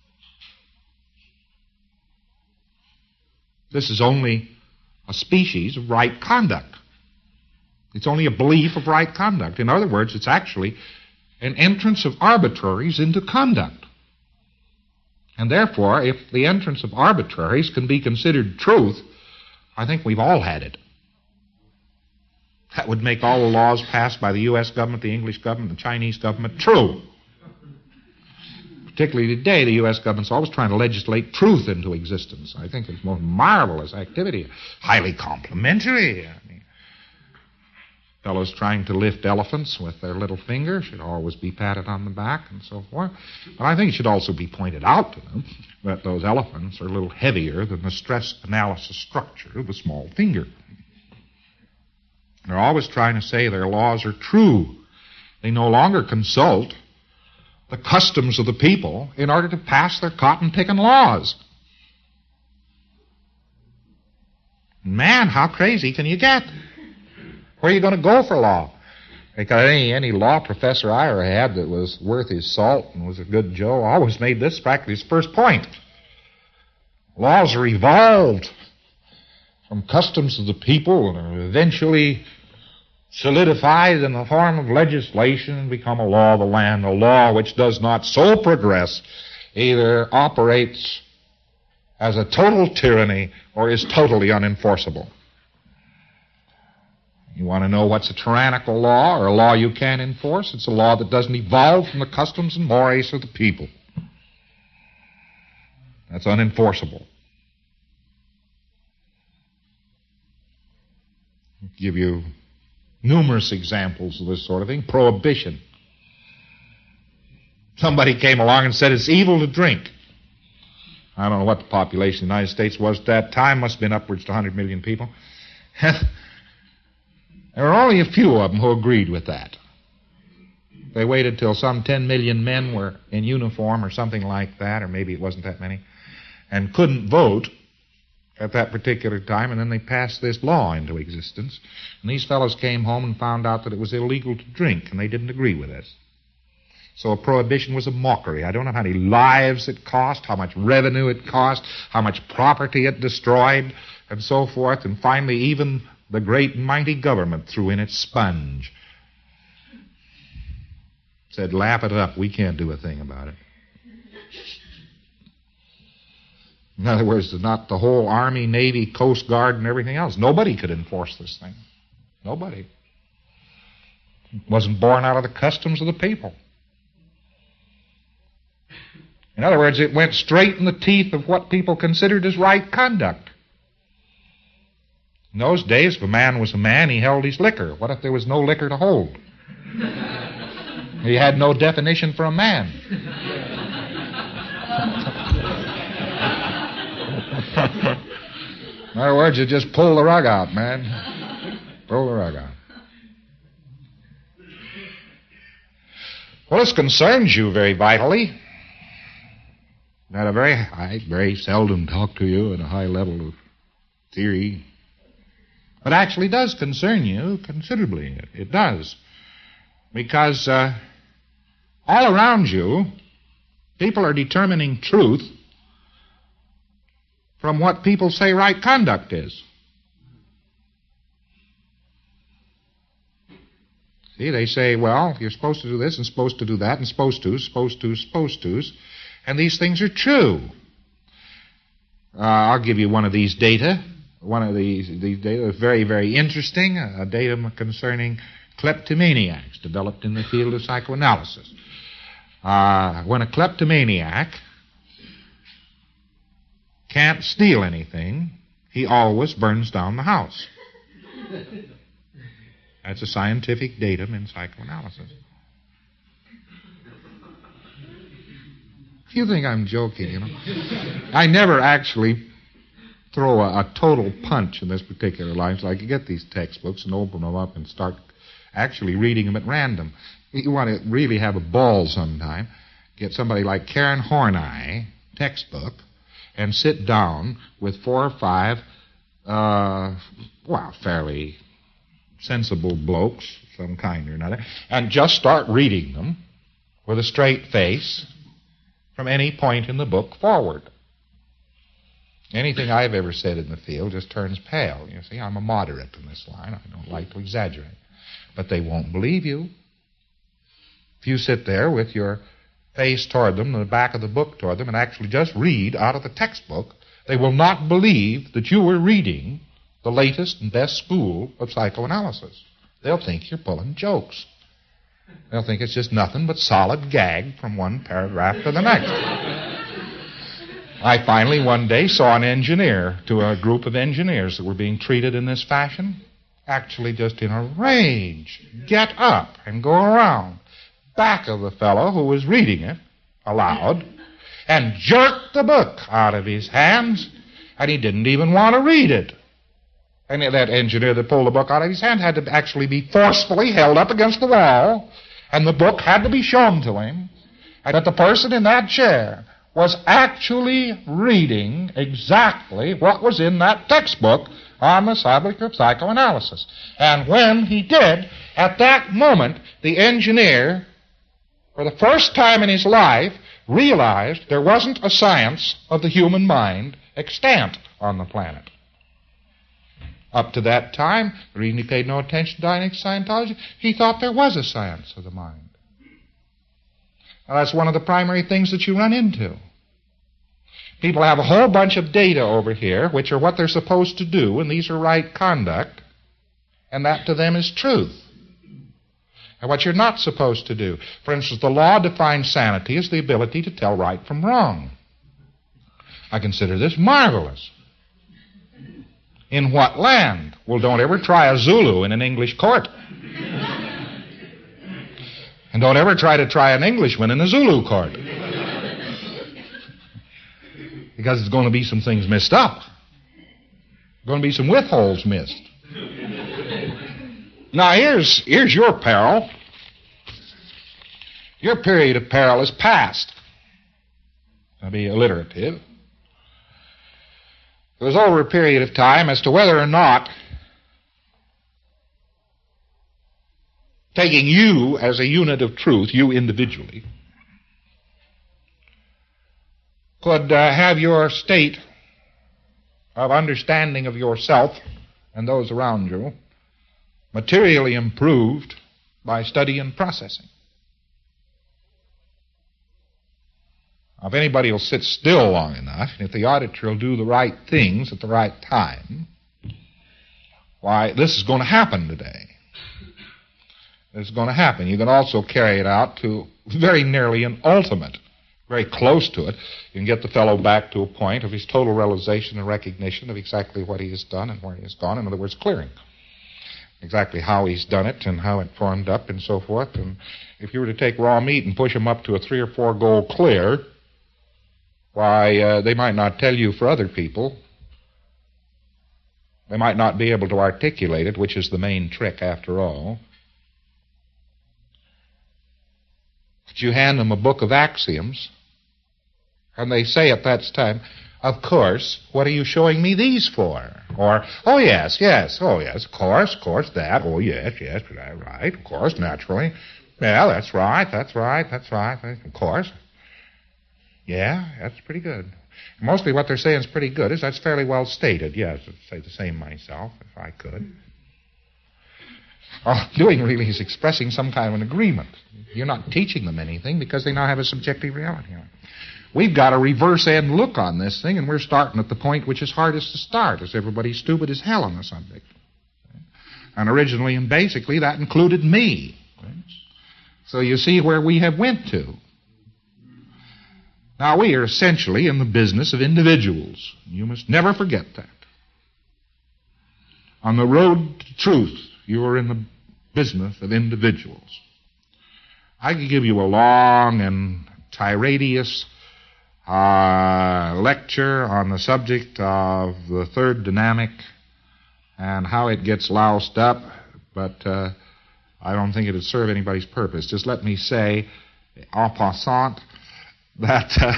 [SPEAKER 1] This is only a species of right conduct. It's only a belief of right conduct. In other words, it's actually an entrance of arbitraries into conduct. And therefore, if the entrance of arbitraries can be considered truth, I think we've all had it. That would make all the laws passed by the U S government, the English government, the Chinese government true. Particularly today, the U S government's always trying to legislate truth into existence. I think it's a most marvelous activity, highly complimentary. I mean, fellows trying to lift elephants with their little finger should always be patted on the back and so forth. But I think it should also be pointed out to them that those elephants are a little heavier than the stress analysis structure of a small finger. They're always trying to say their laws are true. They no longer consult the customs of the people in order to pass their cotton-picking laws. Man, how crazy can you get? Where are you going to go for law? Because any, any law professor I ever had that was worth his salt and was a good Joe always made this practically his first point. Laws are evolved from customs of the people and are eventually solidified in the form of legislation and become a law of the land. A law which does not so progress either operates as a total tyranny or is totally unenforceable. You want to know what's a tyrannical law or a law you can't enforce? It's a law that doesn't evolve from the customs and mores of the people. That's unenforceable. I'll give you numerous examples of this sort of thing. Prohibition. Somebody came along and said it's evil to drink. I don't know what the population of the United States was at that time. Must have been upwards to one hundred million people. There were only a few of them who agreed with that. They waited till some ten million men were in uniform or something like that, or maybe it wasn't that many, and couldn't vote at that particular time, and then they passed this law into existence. And these fellows came home and found out that it was illegal to drink, and they didn't agree with this. So a prohibition was a mockery. I don't know how many lives it cost, how much revenue it cost, how much property it destroyed, and so forth. And finally, even the great and mighty government threw in its sponge. Said, lap it up, we can't do a thing about it. In other words, not the whole Army, Navy, Coast Guard, and everything else. Nobody could enforce this thing. Nobody. It wasn't born out of the customs of the people. In other words, it went straight in the teeth of what people considered as right conduct. In those days, if a man was a man, he held his liquor. What if there was no liquor to hold? He had no definition for a man. In other words, you just pull the rug out, man. Pull the rug out. Well, this concerns you very vitally. At a very I very seldom talk to you at a high level of theory. But actually does concern you considerably. It, it does. Because uh, all around you, people are determining truth from what people say right conduct is. See, they say, well, you're supposed to do this and supposed to do that and supposed to, supposed to, supposed to's, and these things are true. Uh, I'll give you one of these data. One of these, these data is very, very interesting, a data concerning kleptomaniacs developed in the field of psychoanalysis. Uh, when a kleptomaniac can't steal anything, he always burns down the house. That's a scientific datum in psychoanalysis. You think I'm joking, you know. I never actually throw a, a total punch in this particular line, so I can get these textbooks and open them up and start actually reading them at random. You want to really have a ball sometime, get somebody like Karen Horney textbook and sit down with four or five, uh, well, fairly sensible blokes, some kind or another, and just start reading them with a straight face from any point in the book forward. Anything I've ever said in the field just turns pale. You see, I'm a moderate in this line. I don't like to exaggerate. But they won't believe you. If you sit there with your face toward them, the back of the book toward them, and actually just read out of the textbook, they will not believe that you were reading the latest and best school of psychoanalysis. They'll think you're pulling jokes. They'll think it's just nothing but solid gag from one paragraph to the next. I finally one day saw an engineer to a group of engineers that were being treated in this fashion, actually just in a rage, get up and go around back of the fellow who was reading it aloud and jerk the book out of his hands, and he didn't even want to read it. And that engineer that pulled the book out of his hand had to actually be forcefully held up against the wall, and the book had to be shown to him, and that the person in that chair was actually reading exactly what was in that textbook on the subject of psychoanalysis. And when he did, at that moment, the engineer, for the first time in his life, realized there wasn't a science of the human mind extant on the planet. Up to that time, the reason he paid no attention to Dianetics Scientology, he thought there was a science of the mind. Now, that's one of the primary things that you run into. People have a whole bunch of data over here, which are what they're supposed to do, and these are right conduct, and that to them is truth. And what you're not supposed to do. For instance, the law defines sanity as the ability to tell right from wrong. I consider this marvelous. In what land? Well, don't ever try a Zulu in an English court. And don't ever try to try an Englishman in a Zulu court. Because there's going to be some things messed up. There's going to be some withholds missed. Now, here's, here's your peril. Your period of peril is past. I'll be alliterative. It was over a period of time as to whether or not taking you as a unit of truth, you individually, could uh, have your state of understanding of yourself and those around you materially improved by study and processing. If anybody will sit still long enough, and if the auditor will do the right things at the right time, why, this is going to happen today. This is going to happen. You can also carry it out to very nearly an ultimate, very close to it. You can get the fellow back to a point of his total realization and recognition of exactly what he has done and where he has gone. In other words, clearing. Exactly how he's done it and how it formed up and so forth. And if you were to take raw meat and push him up to a three or four goal clear, why, uh, they might not tell you for other people. They might not be able to articulate it, which is the main trick after all. But you hand them a book of axioms, and they say at that time, of course, what are you showing me these for? Or, oh, yes, yes, oh, yes, of course, of course, that, oh, yes, yes, right, of course, naturally. Yeah, that's right, that's right, that's right, of course. Yeah, that's pretty good. Mostly what they're saying is pretty good. Is that's fairly well stated. Yes, I'd say the same myself, if I could. All I'm doing really is expressing some kind of an agreement. You're not teaching them anything because they now have a subjective reality. We've got a reverse end look on this thing, and we're starting at the point which is hardest to start, as everybody's stupid as hell on the subject. And originally and basically that included me. So you see where we have went to. Now we are essentially in the business of individuals. You must never forget that. On the road to truth, you are in the business of individuals. I could give you a long and tiradious uh, lecture on the subject of the third dynamic and how it gets loused up, but uh, I don't think it would serve anybody's purpose. Just let me say, en passant, that, uh,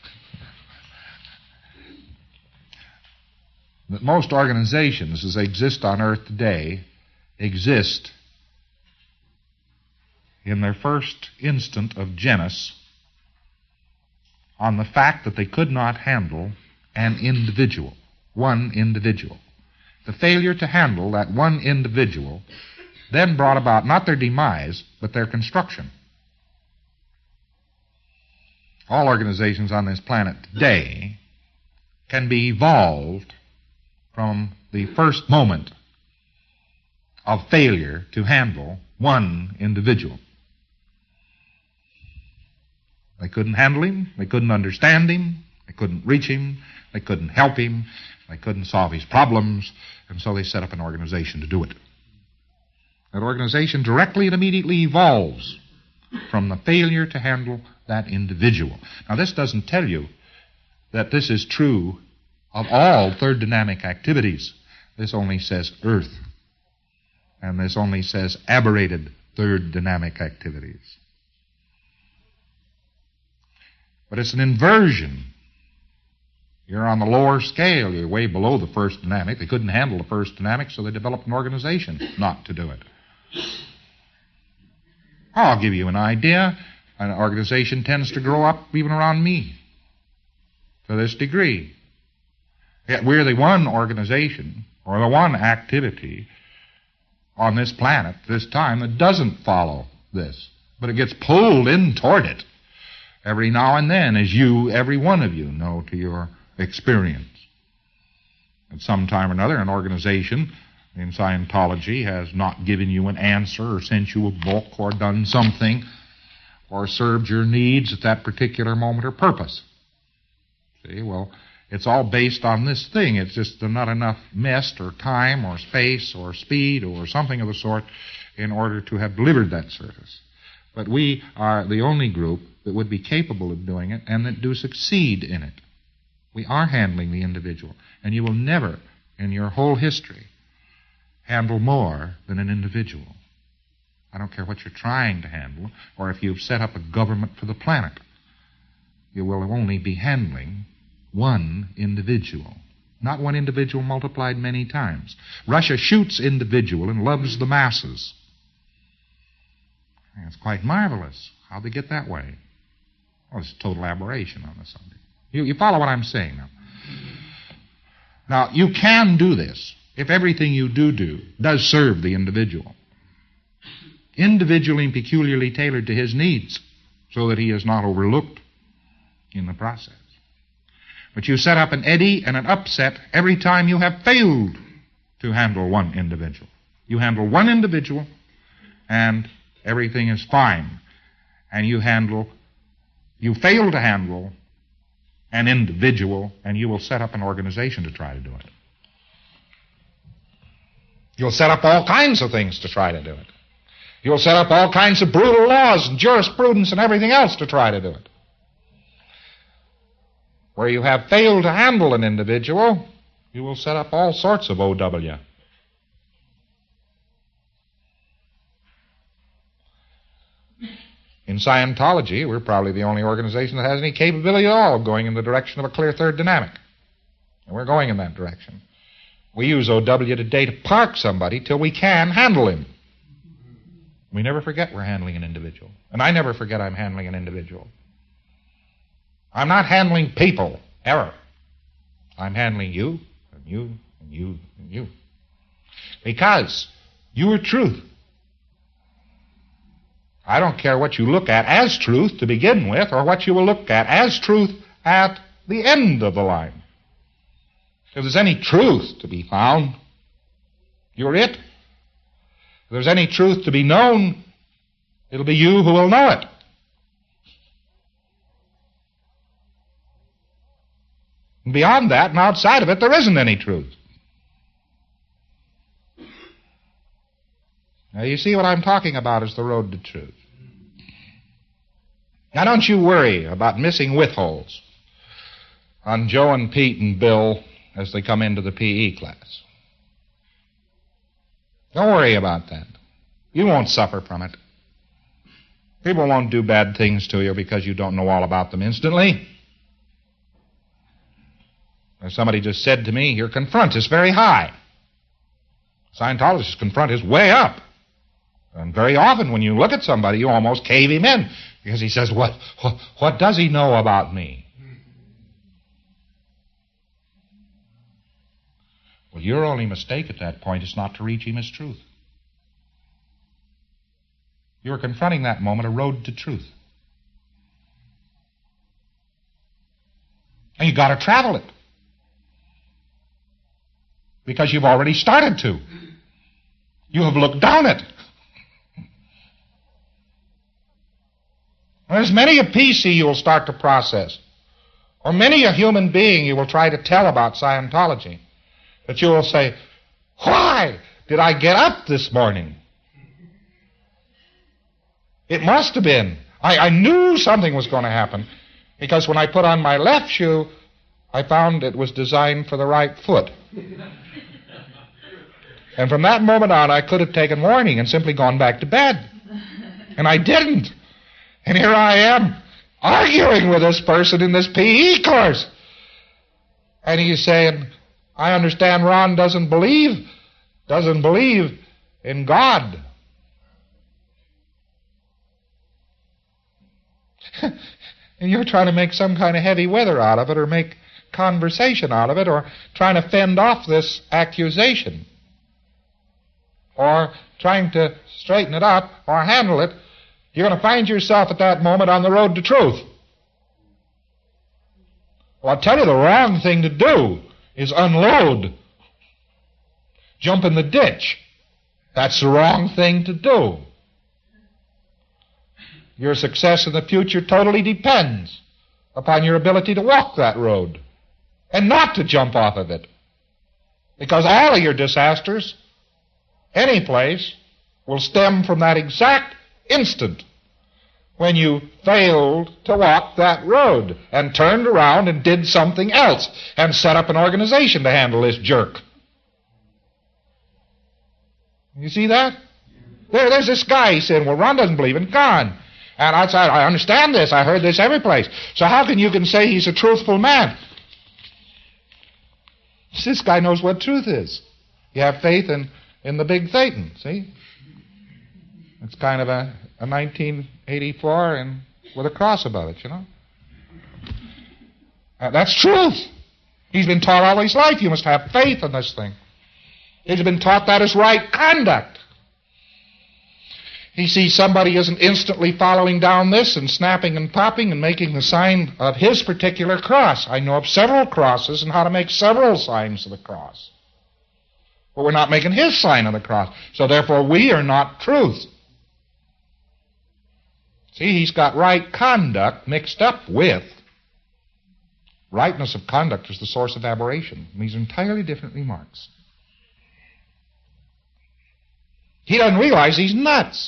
[SPEAKER 1] that most organizations as they exist on Earth today exist in their first instant of genus on the fact that they could not handle an individual, one individual. The failure to handle that one individual then brought about not their demise, but their construction. All organizations on this planet today can be evolved from the first moment of failure to handle one individual. They couldn't handle him, they couldn't understand him, they couldn't reach him, they couldn't help him, they couldn't solve his problems, and so they set up an organization to do it. That organization directly and immediately evolves from the failure to handle that individual. Now, this doesn't tell you that this is true of all third dynamic activities. This only says Earth. And this only says aberrated third dynamic activities. But it's an inversion. You're on the lower scale. You're way below the first dynamic. They couldn't handle the first dynamic, so they developed an organization not to do it. I'll give you an idea. An organization tends to grow up even around me to this degree. Yet we're the one organization or the one activity on this planet this time that doesn't follow this, but it gets pulled in toward it every now and then, as you, every one of you, know to your experience. At some time or another, an organization in Scientology has not given you an answer or sent you a book or done something or served your needs at that particular moment or purpose. See, well, it's all based on this thing. It's just not enough mist or time or space or speed or something of the sort in order to have delivered that service. But we are the only group that would be capable of doing it and that do succeed in it. We are handling the individual. And you will never, in your whole history, handle more than an individual. I don't care what you're trying to handle or if you've set up a government for the planet. You will only be handling one individual. Not one individual multiplied many times. Russia shoots individual and loves the masses. It's quite marvelous. How'd they get that way? Well, it's a total aberration on the subject. You, you follow what I'm saying now? Now, you can do this if everything you do do does serve the individual. Individually and peculiarly tailored to his needs so that he is not overlooked in the process. But you set up an eddy and an upset every time you have failed to handle one individual. You handle one individual and everything is fine. And you handle, you fail to handle an individual and you will set up an organization to try to do it. You'll set up all kinds of things to try to do it. You'll set up all kinds of brutal laws and jurisprudence and everything else to try to do it. Where you have failed to handle an individual, you will set up all sorts of O W. In Scientology, we're probably the only organization that has any capability at all of going in the direction of a clear third dynamic. And we're going in that direction. We use O W today to park somebody till we can handle him. We never forget we're handling an individual. And I never forget I'm handling an individual. I'm not handling people, ever. I'm handling you, and you, and you, and you. Because your truth I don't care what you look at as truth to begin with or what you will look at as truth at the end of the line. If there's any truth to be found, you're it. If there's any truth to be known, it'll be you who will know it. And beyond that and outside of it, there isn't any truth. Now, you see what I'm talking about is the road to truth. Now, don't you worry about missing withholds on Joe and Pete and Bill as they come into the P E class. Don't worry about that. You won't suffer from it. People won't do bad things to you because you don't know all about them instantly. As somebody just said to me, your confront is very high. Scientologist's confront is way up. And very often when you look at somebody, you almost cave him in because he says, what, what, what does he know about me? Well, your only mistake at that point is not to reach him as truth. You're confronting that moment a road to truth. And you've got to travel it. Because you've already started to. You have looked down it. There's many a P C you will start to process, or many a human being you will try to tell about Scientology, that you will say, why did I get up this morning? It must have been. I, I knew something was going to happen, because when I put on my left shoe, I found it was designed for the right foot. And from that moment on, I could have taken warning and simply gone back to bed. And I didn't. And here I am, arguing with this person in this P E course. And he's saying, I understand Ron doesn't believe, doesn't believe in God. And you're trying to make some kind of heavy weather out of it, or make conversation out of it, or trying to fend off this accusation, or trying to straighten it up or handle it. You're going to find yourself at that moment on the road to truth. Well, I'll tell you, the wrong thing to do is unload. Jump in the ditch. That's the wrong thing to do. Your success in the future totally depends upon your ability to walk that road and not to jump off of it. Because all of your disasters, any place, will stem from that exact instant when you failed to walk that road and turned around and did something else and set up an organization to handle this jerk. You see that? There, there's this guy, he said, well, Ron doesn't believe in God. And I said, I understand this. I heard this every place. So how can you can say he's a truthful man? This guy knows what truth is. You have faith in, in the big Satan, see? It's kind of a, a nineteen eighty-four and with a cross above it, you know. Uh, that's truth. He's been taught all his life you must have faith in this thing. He's been taught that is right conduct. He sees somebody isn't instantly following down this and snapping and popping and making the sign of his particular cross. I know of several crosses and how to make several signs of the cross. But we're not making his sign of the cross. So therefore we are not truth. See, he's got right conduct mixed up with rightness of conduct is the source of aberration. And these are entirely different remarks. He doesn't realize he's nuts.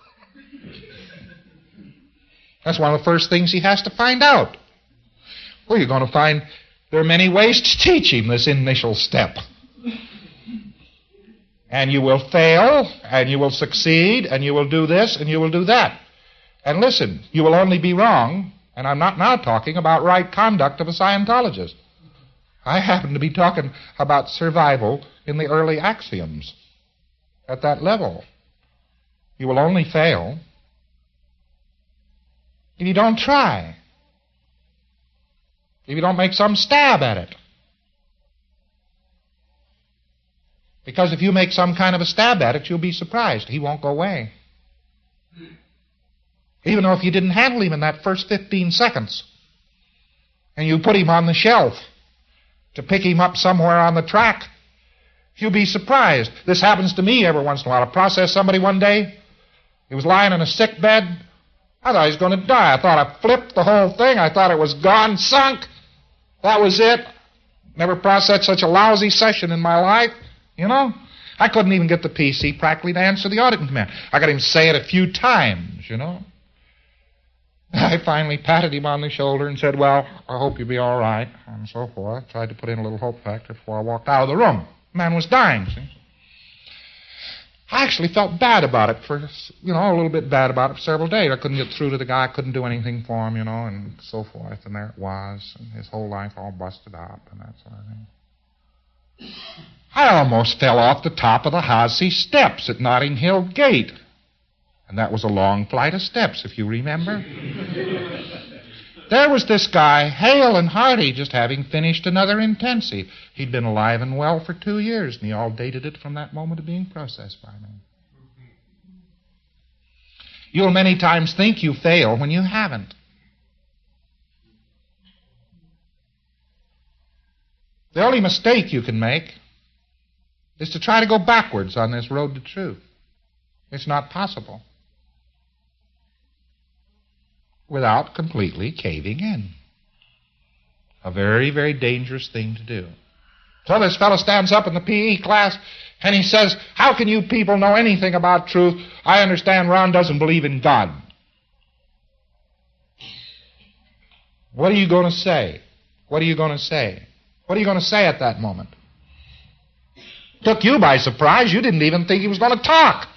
[SPEAKER 1] That's one of the first things he has to find out. Well, you're going to find there are many ways to teach him this initial step. And you will fail, and you will succeed, and you will do this, and you will do that. And listen, you will only be wrong, and I'm not now talking about right conduct of a Scientologist. I happen to be talking about survival in the early axioms. At that level, you will only fail if you don't try, if you don't make some stab at it. Because if you make some kind of a stab at it, you'll be surprised. He won't go away. Even though if you didn't handle him in that first fifteen seconds, and you put him on the shelf to pick him up somewhere on the track, you'll be surprised. This happens to me every once in a while. I processed somebody one day. He was lying in a sick bed. I thought he was going to die. I thought I flipped the whole thing. I thought it was gone, sunk. That was it. Never processed such a lousy session in my life, you know. I couldn't even get the P C practically to answer the auditing command. I got him to say it a few times, you know. I finally patted him on the shoulder and said, well, I hope you'll be all right, and so forth. I tried to put in a little hope factor before I walked out of the room. The man was dying, see. I actually felt bad about it for, you know, a little bit bad about it for several days. I couldn't get through to the guy. I couldn't do anything for him, you know, and so forth. And there it was, and his whole life all busted up and that sort of thing. I almost fell off the top of the Hodsey steps at Notting Hill Gate. And that was a long flight of steps, if you remember. There was this guy, hale and hearty, just having finished another intensive. He'd been alive and well for two years, and he all dated it from that moment of being processed by me. You'll many times think you fail when you haven't. The only mistake you can make is to try to go backwards on this road to truth. It's not possible without completely caving in. A very, very dangerous thing to do. So this fellow stands up in the P E class and he says, how can you people know anything about truth? I understand Ron doesn't believe in God. What are you going to say? What are you going to say? What are you going to say at that moment? Took you by surprise. You didn't even think he was going to talk.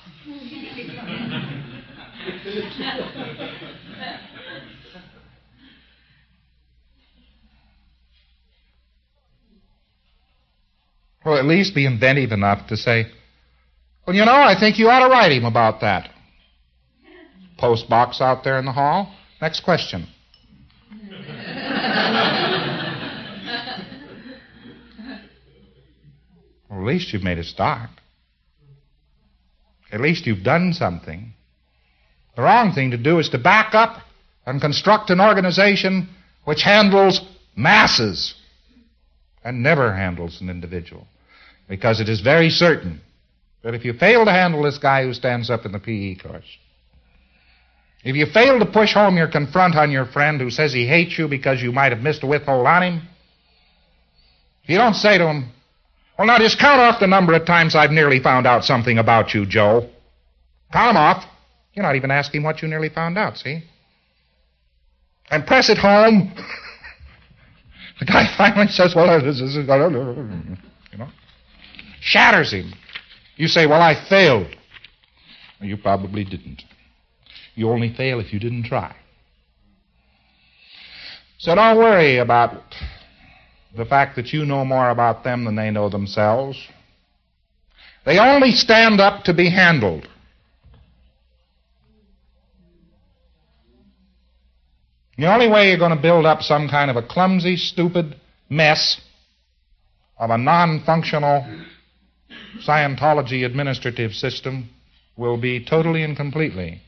[SPEAKER 1] Or at least be inventive enough to say, well, you know, I think you ought to write him about that. Post box out there in the hall. Next question. Well, at least you've made a start. At least you've done something. The wrong thing to do is to back up and construct an organization which handles masses and never handles an individual. Because it is very certain that if you fail to handle this guy who stands up in the P E course, if you fail to push home your confront on your friend who says he hates you because you might have missed a withhold on him, if you don't say to him, well, now just count off the number of times I've nearly found out something about you, Joe. Count them off. You're not even asking what you nearly found out, see? And press it home. The guy finally says, well, this is, you know, shatters him. You say, well, I failed. Well, you probably didn't. You only fail if you didn't try. So don't worry about the fact that you know more about them than they know themselves. They only stand up to be handled. The only way you're going to build up some kind of a clumsy, stupid mess of a non-functional Scientology administrative system will be totally and completely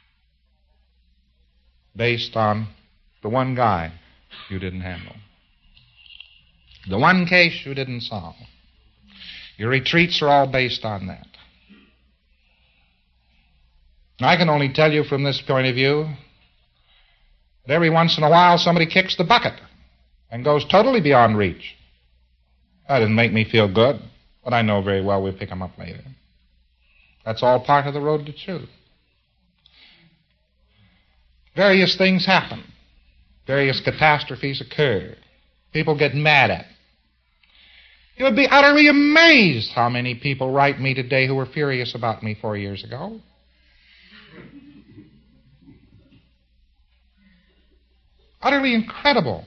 [SPEAKER 1] based on the one guy you didn't handle. The one case you didn't solve. Your retreats are all based on that. I can only tell you from this point of view that every once in a while somebody kicks the bucket and goes totally beyond reach. That didn't make me feel good, but I know very well we'll pick them up later. That's all part of the road to truth. Various things happen. Various catastrophes occur. People get mad at. You would be utterly amazed how many people write me today who were furious about me four years ago. Utterly incredible.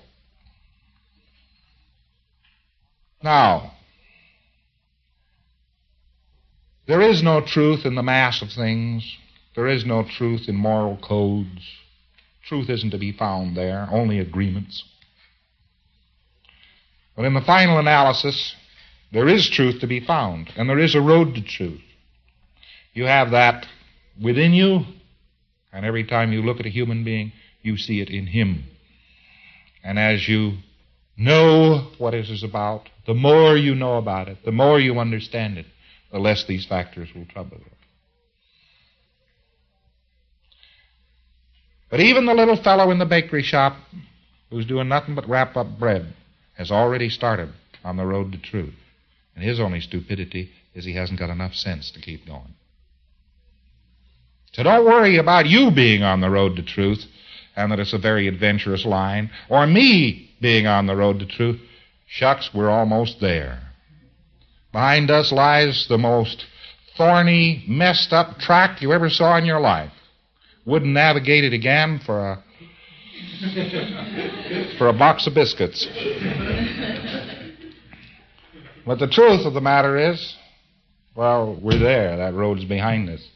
[SPEAKER 1] Now, there is no truth in the mass of things. There is no truth in moral codes. Truth isn't to be found there, only agreements. But in the final analysis, there is truth to be found, and there is a road to truth. You have that within you, And every time you look at a human being, you see it in him. And as you know what it is about, the more you know about it, the more you understand it, the less these factors will trouble you. But even the little fellow in the bakery shop who's doing nothing but wrap up bread has already started on the road to truth. And his only stupidity is he hasn't got enough sense to keep going. So don't worry about you being on the road to truth and that it's a very adventurous line, or me being on the road to truth. Shucks, we're almost there. Behind us lies the most thorny, messed up track you ever saw in your life. Wouldn't navigate it again for a for a box of biscuits. But the truth of the matter is, well, we're there. That road's behind us.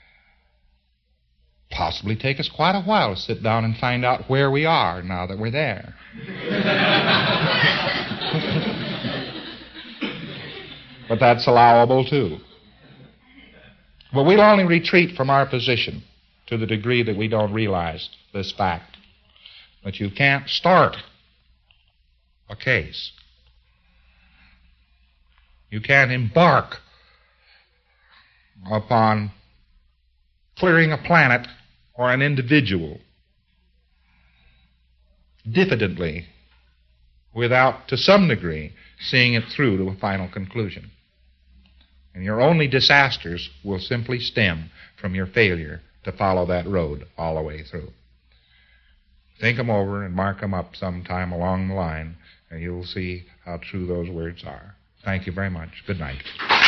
[SPEAKER 1] Possibly take us quite a while to sit down and find out where we are now that we're there. But that's allowable too. But we'll only retreat from our position to the degree that we don't realize this fact. That you can't start a case. You can't embark upon clearing a planet or an individual diffidently without, to some degree, seeing it through to a final conclusion. And your only disasters will simply stem from your failure to follow that road all the way through. Think them over and mark them up sometime along the line, and you'll see how true those words are. Thank you very much. Good night.